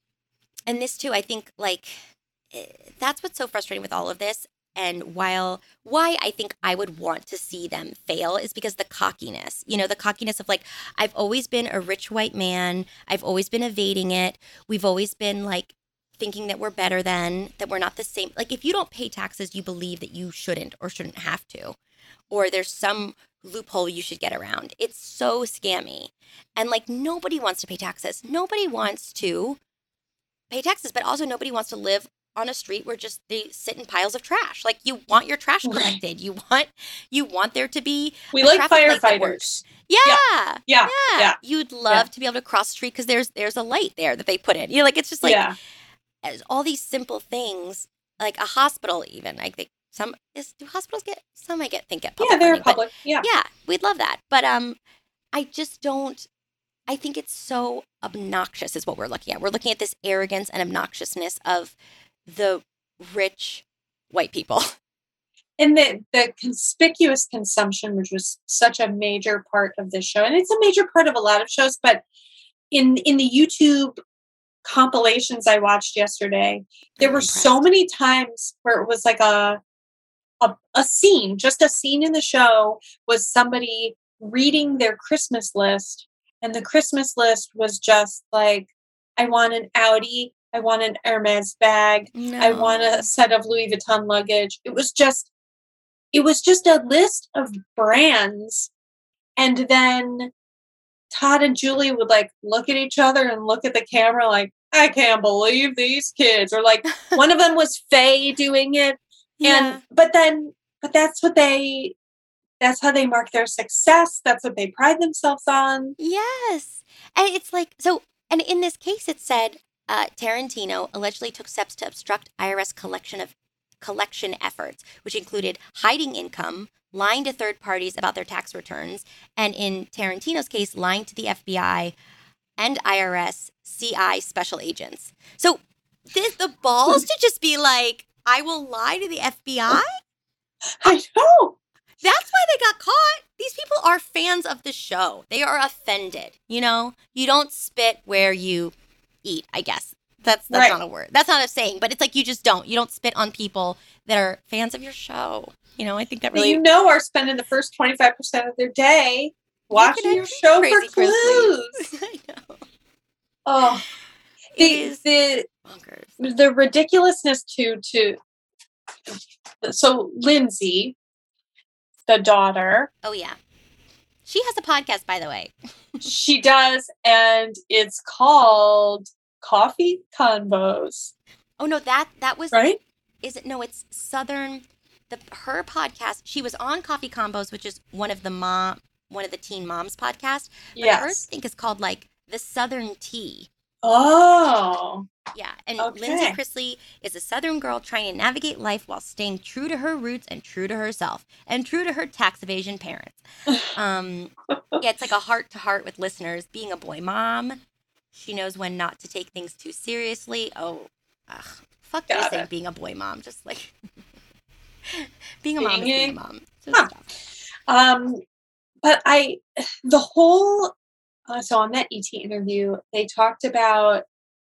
and this too, I think, like, eh, that's what's so frustrating with all of this. And while why I think I would want to see them fail is because the cockiness, you know, the cockiness of like, I've always been a rich white man. I've always been evading it. We've always been like thinking that we're better than, that we're not the same. Like, if you don't pay taxes, you believe that you shouldn't or shouldn't have to, or there's some loophole you should get around. It's so scammy. And like, nobody wants to pay taxes. Nobody wants to pay taxes, but also nobody wants to live on a street where just they sit in piles of trash. Like, you want your trash Right. collected. You want you want there to be We a like traffic light that works. firefighters. Yeah. Yeah. Yeah. Yeah. You'd love Yeah. to be able to cross the street because there's there's a light there that they put in. You know, like, it's just like yeah. as all these simple things, like a hospital even. I think some is do hospitals get some I get think get public Yeah, they're funding, but public. Yeah. yeah, we'd love that. But um I just don't I think it's so obnoxious is what we're looking at. We're looking at this arrogance and obnoxiousness of the rich white people. And the, the conspicuous consumption, which was such a major part of this show, and it's a major part of a lot of shows, but in in the YouTube compilations I watched yesterday, there I'm were impressed. so many times where it was like a, a a scene, just a scene in the show was somebody reading their Christmas list, and the Christmas list was just like, I want an Audi, I want an Hermes bag, No. I want a set of Louis Vuitton luggage. It was just, it was just a list of brands. And then Todd and Julie would like look at each other and look at the camera like, I can't believe these kids. Or like one of them was Faye doing it. Yeah. And, but then, but that's what they, that's how they mark their success. That's what they pride themselves on. Yes. And it's like, so, and in this case, it said uh, Tarantino allegedly took steps to obstruct I R S collection of collection efforts, which included hiding income, lying to third parties about their tax returns, and in Tarantino's case, lying to the F B I and I R S C I special agents. So this, the balls to just be like, I will lie to the F B I? I know. That's why they got caught. These people are fans of the show. They are offended, you know? You don't spit where you eat, I guess. That's that's Right. not a word. That's not a saying, but it's like you just don't. You don't spit on people that are fans of your show. You know, I think that really... You know, are spending the first twenty-five percent of their day watching your show for Crazy clues. I know. Oh, It the, is the bonkers. the ridiculousness to to so Lindsay, the daughter, Oh, yeah. She has a podcast, by the way. she does, and it's called Coffee Convos, Oh, no, that that was... right? Is it? No, it's Southern... The her podcast, she was on Coffee Combos, which is one of the mom, one of the teen moms podcast. But hers, I Yes. think, is called like the Southern Tea. Oh, Yeah, and Okay. Lindsay Chrisley is a Southern girl trying to navigate life while staying true to her roots and true to herself and true to her tax evasion parents. Um, yeah, it's like a heart to heart with listeners. Being a boy mom, she knows when not to take things too seriously. Oh, ugh, fuck you Got saying it. being a boy mom. Just like being a mom is Being being a- a mom. So Huh. stuff. um, but I the whole uh, so on that E T interview, they talked about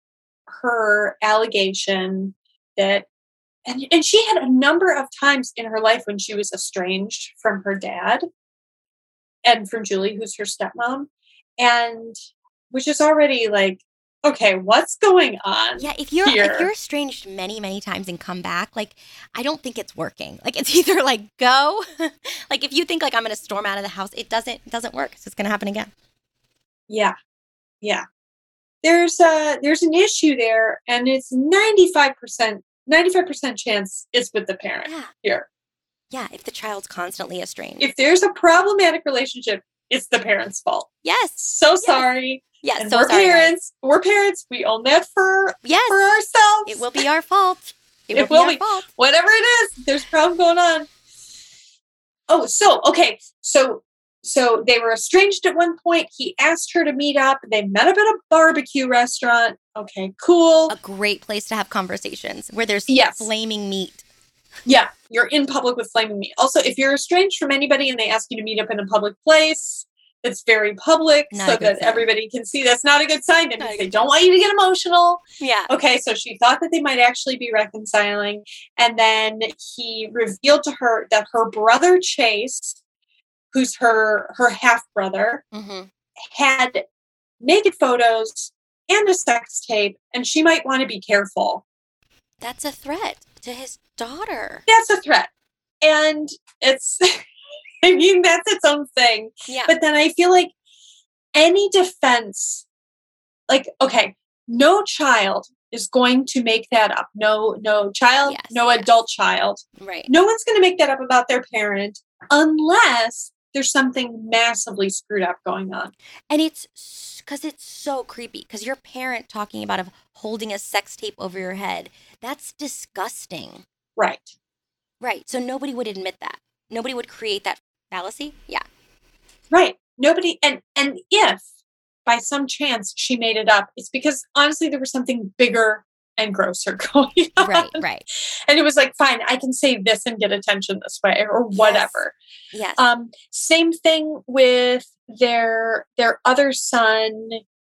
her allegation that and and she had a number of times in her life when she was estranged from her dad and from Julie, who's her stepmom, and which is already like, okay, what's going on? Yeah, if you're here? if you're estranged many, many times and come back, like I don't think it's working. Like it's either like go, like if you think like I'm gonna storm out of the house, it doesn't it doesn't work. It's just gonna happen again. Yeah, yeah. There's a there's an issue there, and it's ninety-five percent ninety-five percent chance it's with the parent Yeah, here. yeah. If the child's constantly estranged, If there's a problematic relationship, it's the parent's fault. yes, So sorry. yes. And So we're sorry, guys. parents. We're parents. We own that for Yes, for ourselves. it will be our fault. It, It will, will be our be. fault. Whatever it is, there's a problem going on. Oh, so okay. So so they were estranged at one point. He asked her to meet up. They met up at a barbecue restaurant. Okay, cool. A great place to have conversations where there's Yes. flaming meat. Yeah, you're in public with flaming meat. Also, if you're estranged from anybody and they ask you to meet up in a public place, it's very public Not so a good that sign. everybody can see. That's not a good sign. That Not a means they good don't want you to get emotional. Yeah. Okay, so she thought that they might actually be reconciling. And then he revealed to her that her brother Chase, who's her her half brother, Mm-hmm. had naked photos and a sex tape, and she might want to be careful. That's a threat to his daughter. That's a threat. And it's, I mean, that's its own thing. Yeah. But then I feel like any defense, like, okay, no child is going to make that up. No, no child, Yes, no yes. adult child. Right. No one's going to make that up about their parent unless there's something massively screwed up going on. And it's because it's so creepy. Because your parent talking about of holding a sex tape over your head, that's disgusting. Right. Right. So nobody would admit that. Nobody would create that fallacy. Yeah. Right. Nobody, and, and if by some chance she made it up, it's because honestly there was something bigger and grosser going on. Right. Right. And it was like, fine, I can say this and get attention this way or whatever. Yes. Um, same thing with their their other son,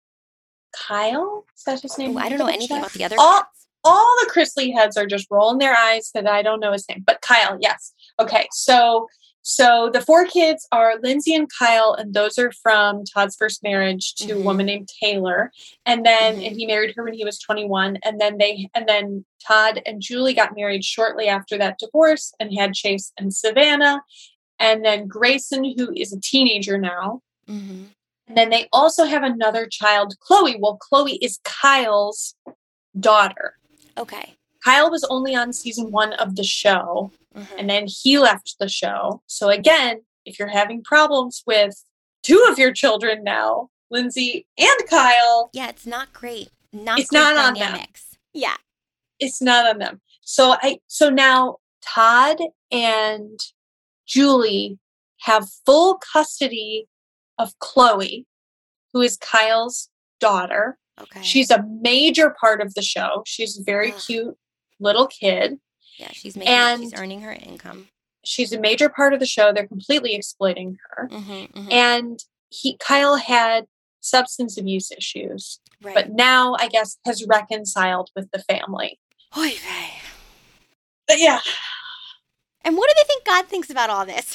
Kyle. Is that his name? Ooh, I don't know anything about the other All, kids. all the Chrisley heads are just rolling their eyes that I don't know his name. But Kyle, yes. Okay, so so the four kids are Lindsay and Kyle, and those are from Todd's first marriage to Mhm. a woman named Taylor. And then Mhm. and he married her when he was twenty-one. And then they and then Todd and Julie got married shortly after that divorce and had Chase and Savannah. And then Grayson, who is a teenager now. Mm-hmm. And then they also have another child, Chloe. Well, Chloe is Kyle's daughter. Okay. Kyle was only on season one of the show, Mhm. and then he left the show. So again, if you're having problems with two of your children now, Lindsay and Kyle, Yeah, it's not great. Not It's great not on them. dynamics. Yeah. it's not on them. So I so now Todd and Julie have full custody of Chloe, who is Kyle's daughter. Okay. She's a major part of the show. She's a very Ugh. cute little kid. Yeah, she's making, And she's earning her income. She's a major part of the show. They're completely exploiting her. Mm-hmm, mm-hmm. And he, Kyle had substance abuse issues, Right. but now I guess has reconciled with the family. Oy vey. But yeah. And what do they think God thinks about all this?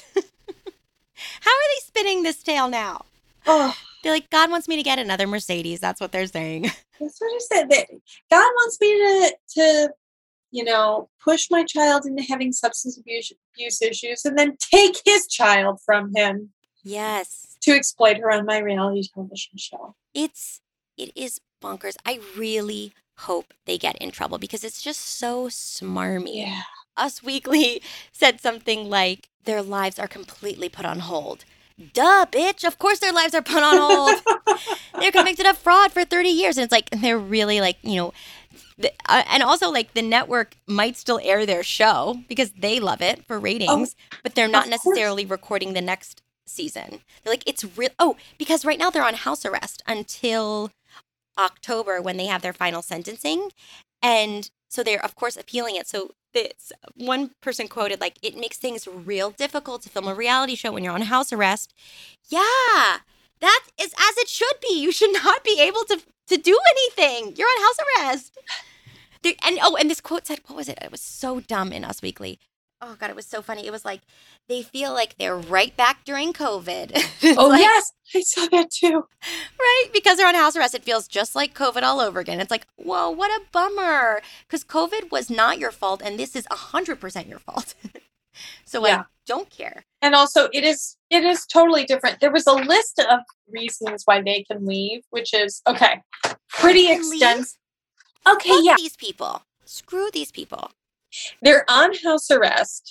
How are they spinning this tale now? Oh, They're like, God wants me to get another Mercedes. That's what they're saying. that's what I said. That God wants me to, to, you know, push my child into having substance abuse, abuse issues and then take his child from him Yes. to exploit her on my reality television show. It's, it is bonkers. I really hope they get in trouble because it's just so smarmy. Yeah. Us Weekly said something like, their lives are completely put on hold. Duh, bitch. Of course their lives are put on hold. They're convicted of fraud for thirty years. And it's like, they're really like, you know, the, uh, and also like the network might still air their show because they love it for ratings, oh, but they're not of necessarily course. recording the next season. They're like, it's real. Oh, because right now they're on house arrest until October when they have their final sentencing. And so they're, of course, appealing it. So this one person quoted, like, it makes things real difficult to film a reality show when you're on house arrest. Yeah, that is as it should be. You should not be able to to do anything. You're on house arrest. There, and oh, and this quote said, what was it? It was so dumb in Us Weekly. Oh, God, it was so funny. It was like, they feel like they're right back during COVID. Oh, like, yes. I saw that too. Right? Because they're on house arrest. It feels just like COVID all over again. It's like, whoa, what a bummer. Because COVID was not your fault, and this is one hundred percent your fault. So Yeah. I don't care. And also it is it is totally different. There was a list of reasons why they can leave, which is okay. Pretty They can leave? extensive. Okay, Fuck yeah. these people. Screw these people. They're on house arrest.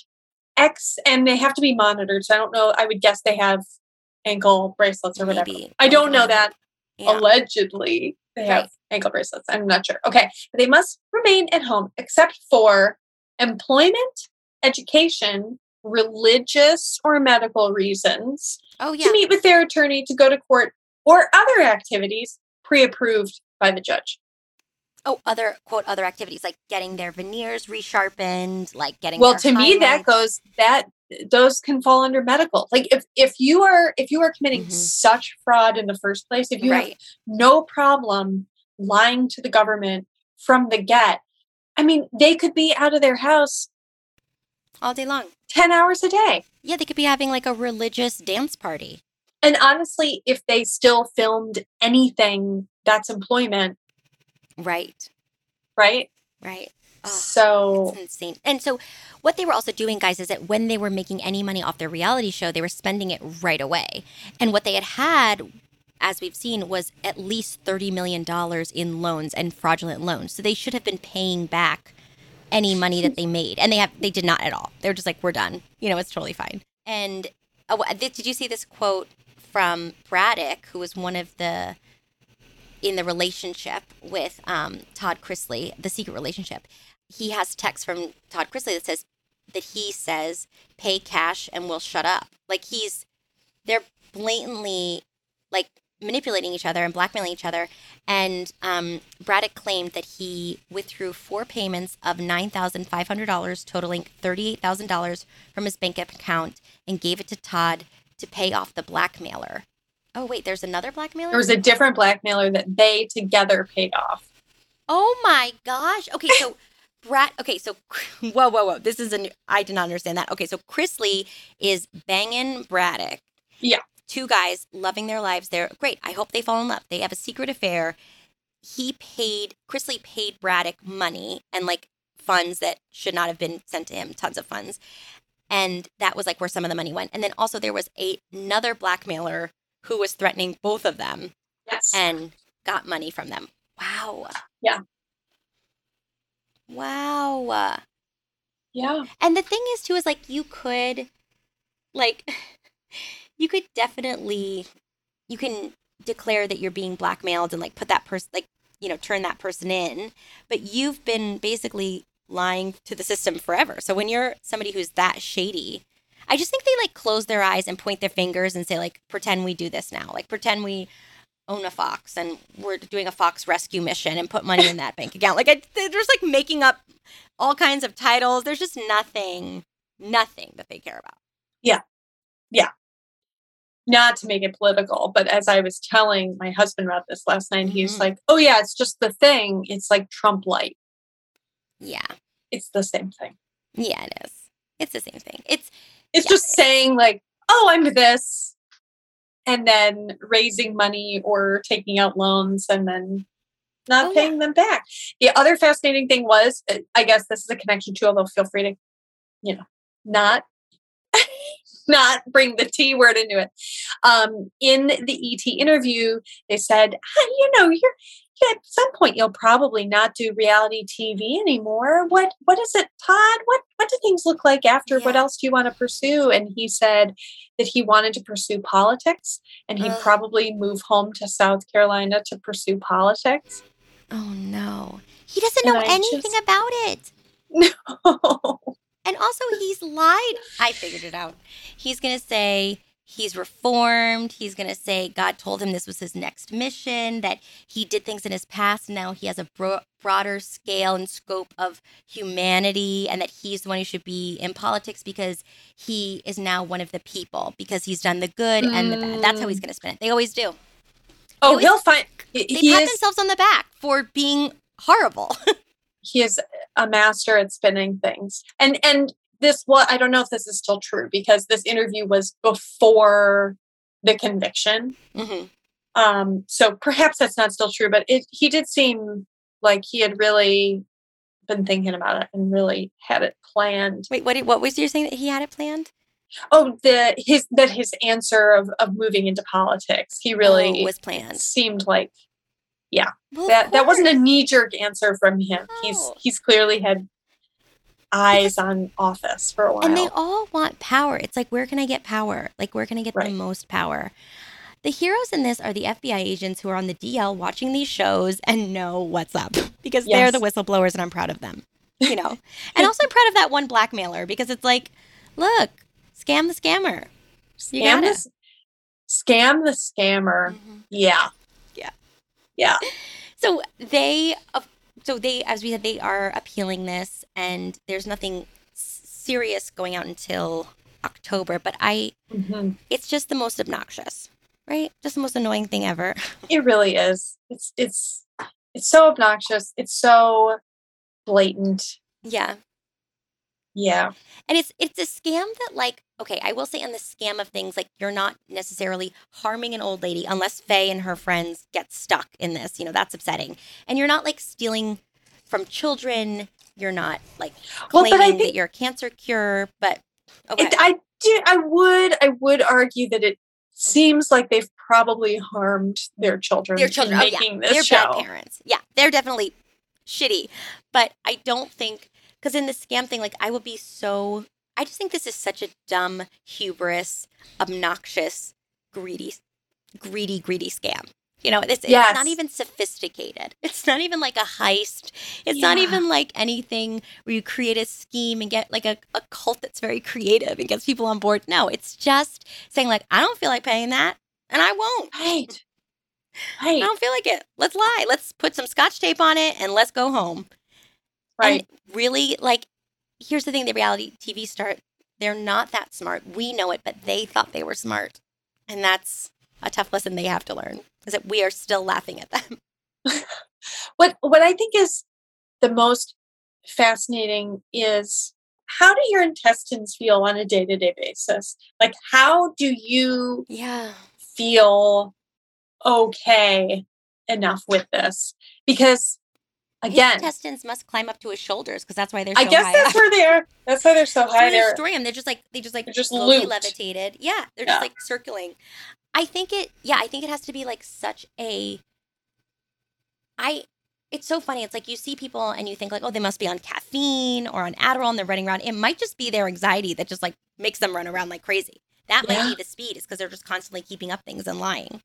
X and they have to be monitored. So I don't know. I would guess they have ankle bracelets or whatever. Maybe. I don't know that. Yeah. Allegedly they have Right. ankle bracelets. I'm not sure. Okay. But they must remain at home except for employment, education, religious or medical reasons, Oh, yeah. to meet with their attorney, to go to court, or other activities pre-approved by the judge. Oh, other, quote, other activities, like getting their veneers resharpened, like getting Well, their to me, that highlights. goes that those can fall under medical. Like if if you are if you are committing Mhm. such fraud in the first place, if you have Right. no problem lying to the government from the get, I mean, they could be out of their house All day long. ten hours a day. Yeah, they could be having like a religious dance party. And honestly, if they still filmed anything, that's employment, Right. right? Right. Oh. So It's insane. And so what they were also doing, guys, is that when they were making any money off their reality show, they were spending it right away. And what they had had, as we've seen, was at least thirty million dollars in loans and fraudulent loans. So they should have been paying back any money that they made. And they have they did not at all. They were just like, we're done. You know, it's totally fine. And uh, did, did you see this quote from Braddock, who was one of the in the relationship with um, Todd Chrisley, the secret relationship? He has text from Todd Chrisley that says that he says, pay cash and we'll shut up. Like he's, they're blatantly like manipulating each other and blackmailing each other. And um, Braddock claimed that he withdrew four payments of nine thousand five hundred dollars, totaling thirty-eight thousand dollars from his bank account and gave it to Todd to pay off the blackmailer. Oh, wait, there's another blackmailer? there was a different blackmailer that they together paid off. Oh my gosh. Okay, so Brad, okay, so whoa, whoa, whoa. This is a new, I did not understand that. Okay, so Chrisley is banging Braddock. Yeah. Two guys loving their lives. They're great. I hope they fall in love. They have a secret affair. He paid, Chrisley paid Braddock money and like funds that should not have been sent to him, tons of funds. And that was like where some of the money went. And then also there was a, another blackmailer who was threatening both of them Yes. and got money from them. Wow. Yeah. Wow. yeah. And the thing is, too, is like you could, like, you could definitely, you can declare that you're being blackmailed and like put that person, like, you know, turn that person in. But you've been basically lying to the system forever. So when you're somebody who's that shady, I just think they like close their eyes and point their fingers and say, like, pretend we do this now. Like, pretend we own a fox and we're doing a fox rescue mission and put money in that bank account. Like I, they're just like making up all kinds of titles. There's just nothing, nothing that they care about. Yeah. Yeah. Not to make it political, but as I was telling my husband about this last night, mm-hmm. he's like, oh yeah, it's just the thing. It's like Trump light. Yeah. It's the same thing. Yeah, it is. It's the same thing. It's, it's yeah, just it saying like, oh, I'm this, and then raising money or taking out loans and then not oh, paying yeah. them back. The other fascinating thing was, I guess this is a connection too, although feel free to, you know, not not bring the T word into it. Um, in the E T interview, they said, ah, you know, you're at some point you'll probably not do reality T V anymore. What what is it, Todd? What what do things look like after? Yeah. What else do you want to pursue? And he said that he wanted to pursue politics, and he'd Ugh. probably move home to South Carolina to pursue politics. Oh no, he doesn't know anything just... about it. No. And also, he's lied. I figured it out. He's going to say he's reformed. He's going to say God told him this was his next mission, that he did things in his past. Now he has a bro- broader scale and scope of humanity, and that he's the one who should be in politics because he is now one of the people, because he's done the good mm. and the bad. That's how he's going to spin it. They always do. Oh, always, he'll find... They he pat is... themselves on the back for being horrible. He is a master at spinning things. And and this, well, I don't know if this is still true, because this interview was before the conviction. Mm-hmm. Um, so perhaps that's not still true, but it, he did seem like he had really been thinking about it and really had it planned. Wait, what, what was you saying that he had it planned? Oh, the his that his answer of, of moving into politics, he really oh, was planned. Seemed like, yeah, well, that that wasn't a knee-jerk answer from him. Oh. He's he's clearly had eyes because, on office for a while. And they all want power. It's like, where can I get power? Like, where can I get right. the most power? The heroes in this are the F B I agents who are on the D L watching these shows and know what's up, because yes. they're the whistleblowers, and I'm proud of them. You know, and also I'm proud of that one blackmailer, because it's like, look, scam the scammer. You scam the scam the scammer. Mm-hmm. Yeah. Yeah. Yeah. So they, uh, so they, as we said, they are appealing this, and there's nothing serious going out until October. But I, mm-hmm. it's just the most obnoxious, right? Just the most annoying thing ever. It really is. It's it's it's so obnoxious. It's so blatant. Yeah. Yeah. And it's it's a scam that, like, okay, I will say, on the scam of things, like, you're not necessarily harming an old lady unless Faye and her friends get stuck in this. You know, that's upsetting. And you're not, like, stealing from children. You're not, like, claiming well, think, that you're a cancer cure. But okay. It, I do. I would. I would argue that it seems like they've probably harmed their children. Their children. Making oh, yeah. This they're show. Bad parents. Yeah, they're definitely shitty. But I don't think. Because in the scam thing, like, I would be so, I just think this is such a dumb, hubris, obnoxious, greedy, greedy, greedy scam. You know, this, yes. it's not even sophisticated. It's not even like a heist. It's yeah. not even like anything where you create a scheme and get like a, a cult that's very creative and gets people on board. No, it's just saying, like, I don't feel like paying that, and I won't. Right. Right. I don't feel like it. Let's lie. Let's put some Scotch tape on it and let's go home. Right. And really, like, here's the thing, the reality T V star, they're not that smart. We know it, but they thought they were smart. And that's a tough lesson they have to learn, is that we are still laughing at them. what what I think is the most fascinating is, how do your intestines feel on a day-to-day basis? Like, how do you yeah. feel okay enough with this? Because again, his intestines must climb up to his shoulders, because that's why they're so I guess high that's up. where they're. That's why they're so high. So they're destroying them. They're just like they just like they're just slowly looped. levitated. Yeah, they're yeah. just like circling. I think it. Yeah, I think it has to be like such a. I. It's so funny. It's like you see people and you think like, oh, they must be on caffeine or on Adderall and they're running around. It might just be their anxiety that just like makes them run around like crazy. That yeah. might be the speed. Is because they're just constantly keeping up things and lying.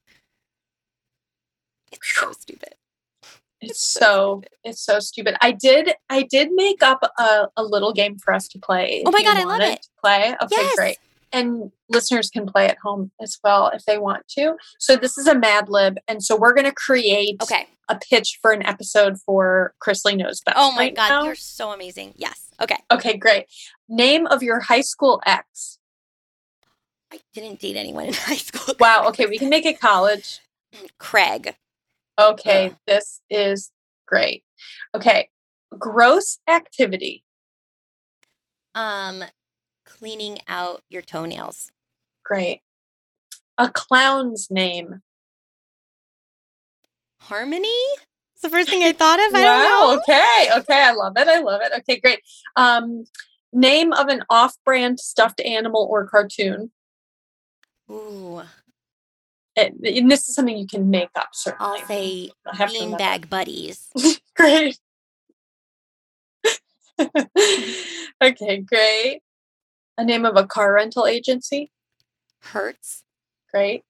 It's so stupid. It's so it's so stupid. I did I did make up a, a little game for us to play. Oh my god, I love it. To play. Okay, yes. great. and listeners can play at home as well if they want to. So this is a Mad Lib. And so we're going to create Okay. a pitch for an episode for Chrisley Knows Best. Oh my right God, now. you're so amazing. Yes. Okay. Okay, great. Name of your high school ex. I didn't date anyone in high school. Wow. Okay, we can make it college. Craig. Okay, Ugh. this is great. Okay, gross activity. Um, cleaning out your toenails. Great. A clown's name. Harmony? It's the first thing I thought of. I Wow. don't know. Okay. Okay. I love it. I love it. Okay. Great. Um, name of an off-brand stuffed animal or cartoon. Ooh, It, and this is something you can make up. Certainly. I'll say I have to remember. beanbag buddies. Great. Okay. Great. A name of a car rental agency. Hurts. Great.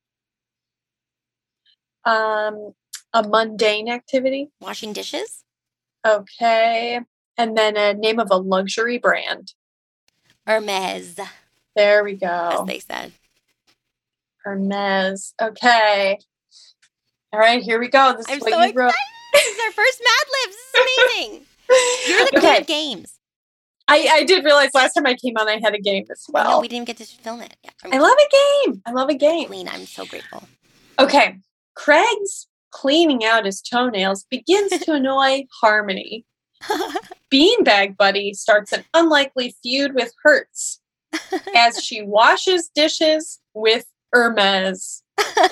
Um, a mundane activity. Washing dishes. Okay. And then a name of a luxury brand. Hermes, There we as go. they said. Hermes. Okay. All right, here we go. This I'm is what so you excited. wrote. This is our first Mad Libs. This is amazing. You're the queen Okay. of games. I, I did realize last time I came on, I had a game as I know well. we didn't get to film it. Yeah, I'm I love a game. I love a game. queen. I'm so grateful. Okay. Craig's cleaning out his toenails begins to annoy Harmony. Beanbag Buddy starts an unlikely feud with Hertz as she washes dishes with Hermes.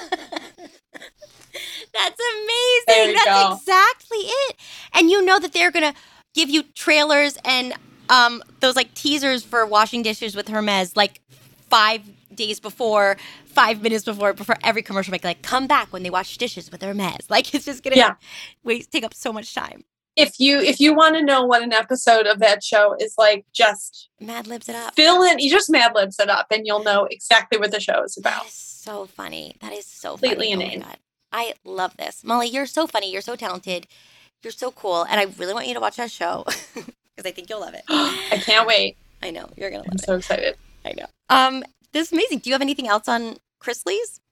That's amazing. There you That's go. exactly it. And you know that they're going to give you trailers and um, those like teasers for washing dishes with Hermes like five days before, five minutes before, before every commercial break. Like, come back when they wash dishes with Hermes. Like, it's just going to Yeah. wait, take up so much time. If you if you want to know what an episode of that show is like, just Mad Libs it up. fill in. You just Mad Libs it up, and you'll know exactly what the show is That about. is so funny. That is so Completely funny. Oh inane. my God. I love this. Molly, you're so funny. You're so talented. You're so cool. And I really want you to watch that show because I think you'll love it. I can't wait. I know. You're going to I'm love so excited. it. I know. Um, This is amazing. Do you have anything else on Chrisley's?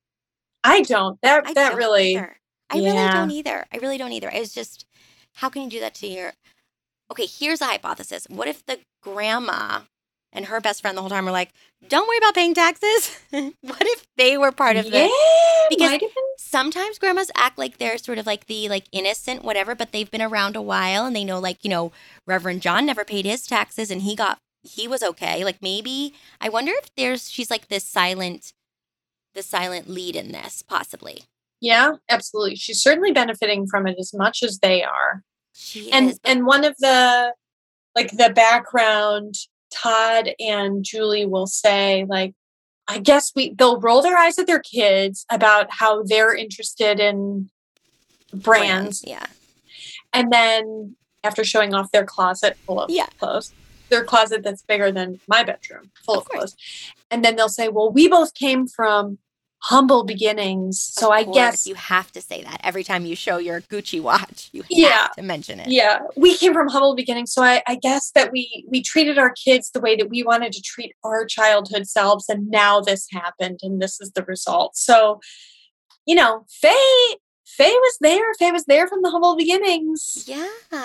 I don't. That I that don't really. either. I really yeah. don't either. I really don't either. It's just, how can you do that to your... Okay, here's a hypothesis. What if the grandma and her best friend the whole time were like, don't worry about paying taxes? What if they were part of yeah, the... because- might have been. Sometimes grandmas act like they're sort of like the like innocent whatever, but they've been around a while and they know like, you know, Reverend John never paid his taxes and he got, he was okay. Like maybe, I wonder if there's, she's like this silent, the silent lead in this, possibly. Yeah, absolutely. She's certainly benefiting from it as much as they are. She And is. But and one of the like the background, Todd and Julie will say like, I guess we they'll roll their eyes at their kids about how they're interested in brands. Yeah. And then after showing off their closet full of Yeah. clothes, their closet that's bigger than my bedroom full Of of, course. clothes. And then they'll say, well, we both came from humble beginnings. So Of I course, guess, you have to say that every time you show your Gucci watch. You have Yeah. to mention it. yeah, we came from humble beginnings. So I, I guess that we, we treated our kids the way that we wanted to treat our childhood selves. And now this happened and this is the result. So, you know, Faye, Faye was there. Faye was there from the humble beginnings. Yeah.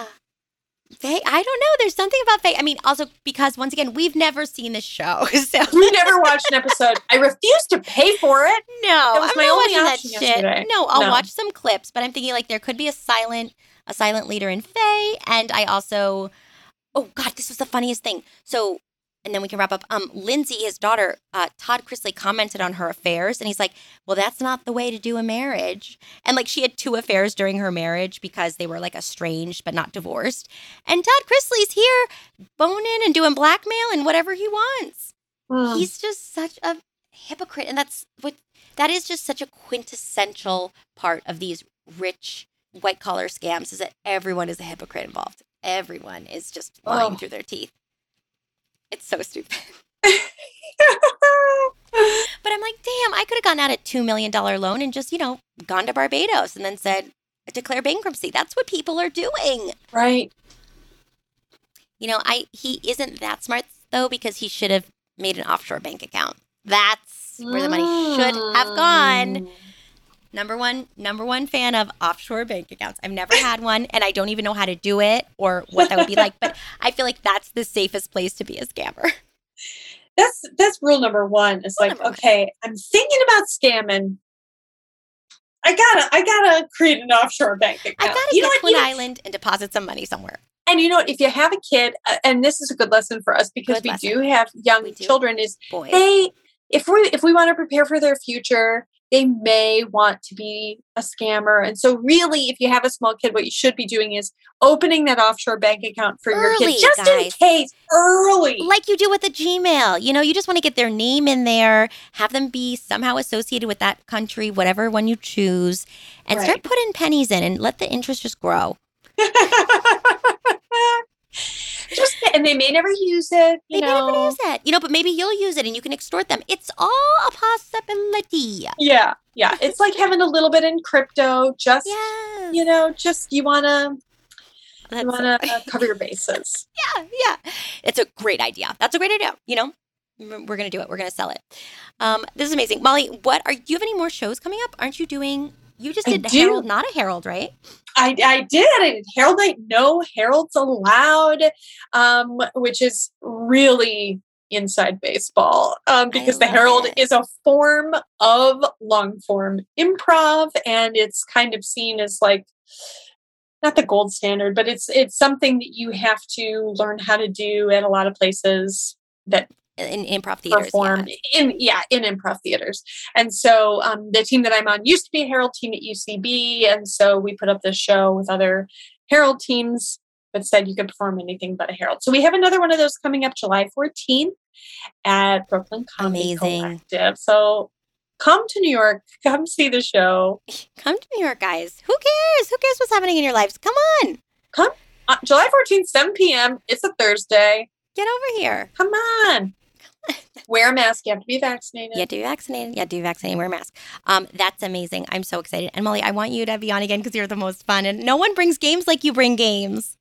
Faye, I don't know. There's something about Faye. I mean, also because once again, we've never seen this show. So We never watched an episode. I refused to pay for it. no, was I'm my not only watching that option shit. yesterday. No, I'll No. watch some clips, but I'm thinking like there could be a silent, a silent leader in Faye, and I also, oh God, this was the funniest thing. So, and then we can wrap up. Um, Lindsay, his daughter, uh, Todd Chrisley commented on her affairs, and he's like, "Well, that's not the way to do a marriage." And like she had two affairs during her marriage because they were like estranged but not divorced. And Todd Chrisley's here, boning and doing blackmail and whatever he wants. Hmm. He's just such a hypocrite, and that's what that is just such a quintessential part of these rich white collar scams is that everyone is a hypocrite involved. Everyone is just lying Oh. through their teeth. It's so stupid. But I'm like, damn, I could have gotten out a two million dollars loan and just, you know, gone to Barbados and then said, declare bankruptcy. That's what people are doing. Right. You know, I he isn't that smart, though, because he should have made an offshore bank account. That's where the money should have gone. Number one, number one fan of offshore bank accounts. I've never had one, and I don't even know how to do it or what that would be like. But I feel like that's the safest place to be a scammer. That's that's rule number one. It's Rule like, number one. okay, I'm thinking about scamming. I gotta, I gotta create an offshore bank account. I gotta you know get to what? an You know- island and deposit some money somewhere. And you know what? If you have a kid, uh, and this is a good lesson for us because Good we lesson. do have young We do. children, is Boys. they, if we if we want to prepare for their future, they may want to be a scammer. And so really, if you have a small kid, what you should be doing is opening that offshore bank account for your Early, kid, just in guys. case, early. Like you do with a Gmail. You know, you just want to get their name in there, have them be somehow associated with that country, whatever one you choose, and start Right. putting pennies in and let the interest just grow. Just, and they may never use it. You They may know. never use it. You know, but maybe you'll use it and you can extort them. It's all a possibility. Yeah, yeah. It's like having a little bit in crypto. Just Yes. you know, just you wanna That's you so wanna funny. uh, cover your bases. Yeah, yeah. It's a great idea. That's a great idea. You know, we're going to do it. We're going to sell it. Um, this is amazing. Molly, what are, do you have any more shows coming up? Aren't you doing, you just I did do. Harold, not a Herald, right? I, I did. I did Herald Night. No Heralds allowed, um, which is really inside baseball um, because the love Herald it. is a form of long form improv, and it's kind of seen as like not the gold standard, but it's it's something that you have to learn how to do at a lot of places that In improv theaters. perform Yeah. in yeah in improv theaters. And so um, the team that I'm on used to be a Herald team at U C B, and so we put up this show with other Herald teams that said you could perform anything but a Herald. So we have another one of those coming up July fourteenth at Brooklyn Comedy Amazing. Collective. So come to New York, come see the show. Come to New York, guys. Who cares? Who cares what's happening in your lives? Come on. Come uh, July fourteenth, seven p.m. It's a Thursday. Get over here. Come on. Wear a mask. You have to be vaccinated. You have to be vaccinated. You have to be vaccinated. Wear a mask. Um, that's amazing. I'm so excited. And Molly, I want you to be on again because you're the most fun. And no one brings games like you bring games.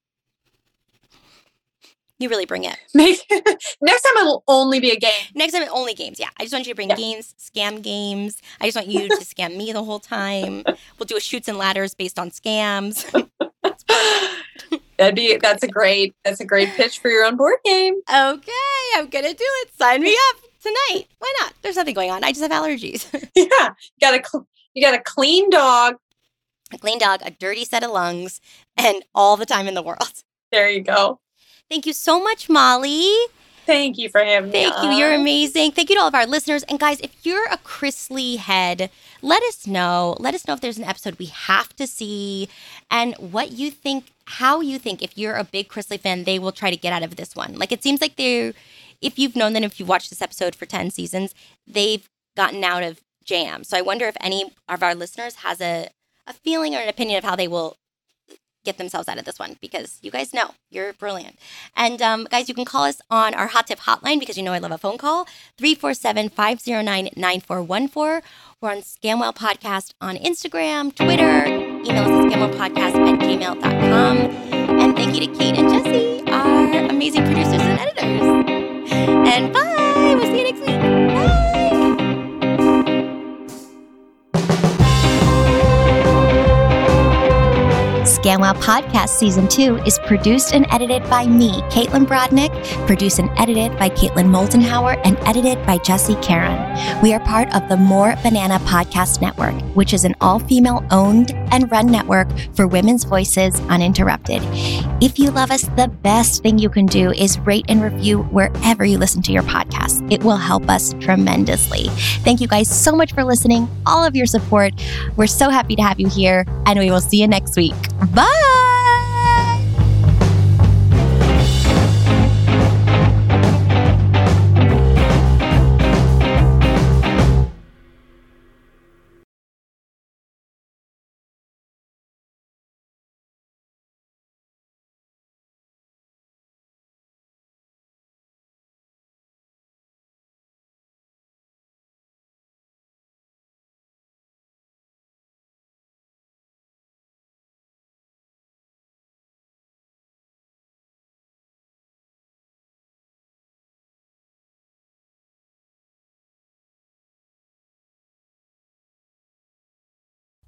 You really bring it. Maybe next time it'll only be a game. Next time, only games. Yeah. I just want you to bring Yeah. games, scam games. I just want you to scam me the whole time. We'll do a shoots and ladders based on scams. That'd be that's a great that's a great pitch for your own board game. Okay. I'm going to do it. Sign me up tonight. Why not? There's nothing going on. I just have allergies. Yeah, you got a cl- you got a clean dog. A clean dog, a dirty set of lungs, and all the time in the world. There you go. Thank you so much, Molly. Thank you for having me. Thank you. You're on. amazing. Thank you to all of our listeners. And guys, if you're a Chrisley head, let us know. Let us know if there's an episode we have to see and what you think, how you think, if you're a big Chrisley fan, they will try to get out of this one. Like, it seems like they're, if you've known them, if you've watched this episode for ten seasons, they've gotten out of jam. So I wonder if any of our listeners has a, a feeling or an opinion of how they will get themselves out of this one, because you guys know you're brilliant. And um, guys, you can call us on our Hot Tip hotline, because you know I love a phone call, three four seven, five zero nine, nine four one four. We're on Scamwell Podcast on Instagram, Twitter. Email us at scamwellpodcast at gmail dot com. And thank you to Kate and Jesse, our amazing producers and editors. And bye! We'll see you next week. Bye! Scamwell Podcast Season two is produced and edited by me, Caitlin Brodnick, produced and edited by Caitlin Moldenhauer, and edited by Jesse Karen. We are part of the More Banana Podcast Network, which is an all-female owned and run network for women's voices uninterrupted. If you love us, the best thing you can do is rate and review wherever you listen to your podcasts. It will help us tremendously. Thank you guys so much for listening, all of your support. We're so happy to have you here, and we will see you next week. Bye!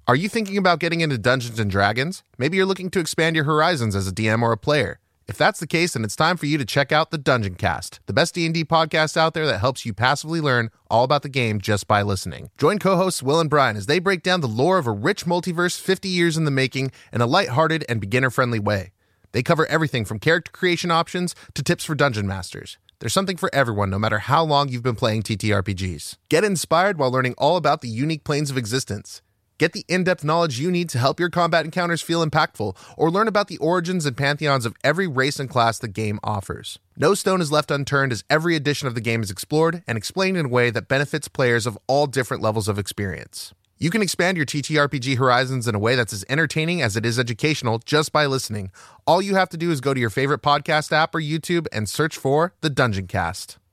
Are you thinking about getting into Dungeons and Dragons? Maybe you're looking to expand your horizons as a D M or a player. If that's the case, then it's time for you to check out the Dungeon Cast, the best D and D podcast out there that helps you passively learn all about the game just by listening. Join co-hosts Will and Brian as they break down the lore of a rich multiverse fifty years in the making in a lighthearted and beginner-friendly way. They cover everything from character creation options to tips for dungeon masters. There's something for everyone, no matter how long you've been playing T T R P Gs. Get inspired while learning all about the unique planes of existence. Get the in-depth knowledge you need to help your combat encounters feel impactful, or learn about the origins and pantheons of every race and class the game offers. No stone is left unturned as every edition of the game is explored and explained in a way that benefits players of all different levels of experience. You can expand your T T R P G horizons in a way that's as entertaining as it is educational just by listening. All you have to do is go to your favorite podcast app or YouTube and search for The Dungeon Cast.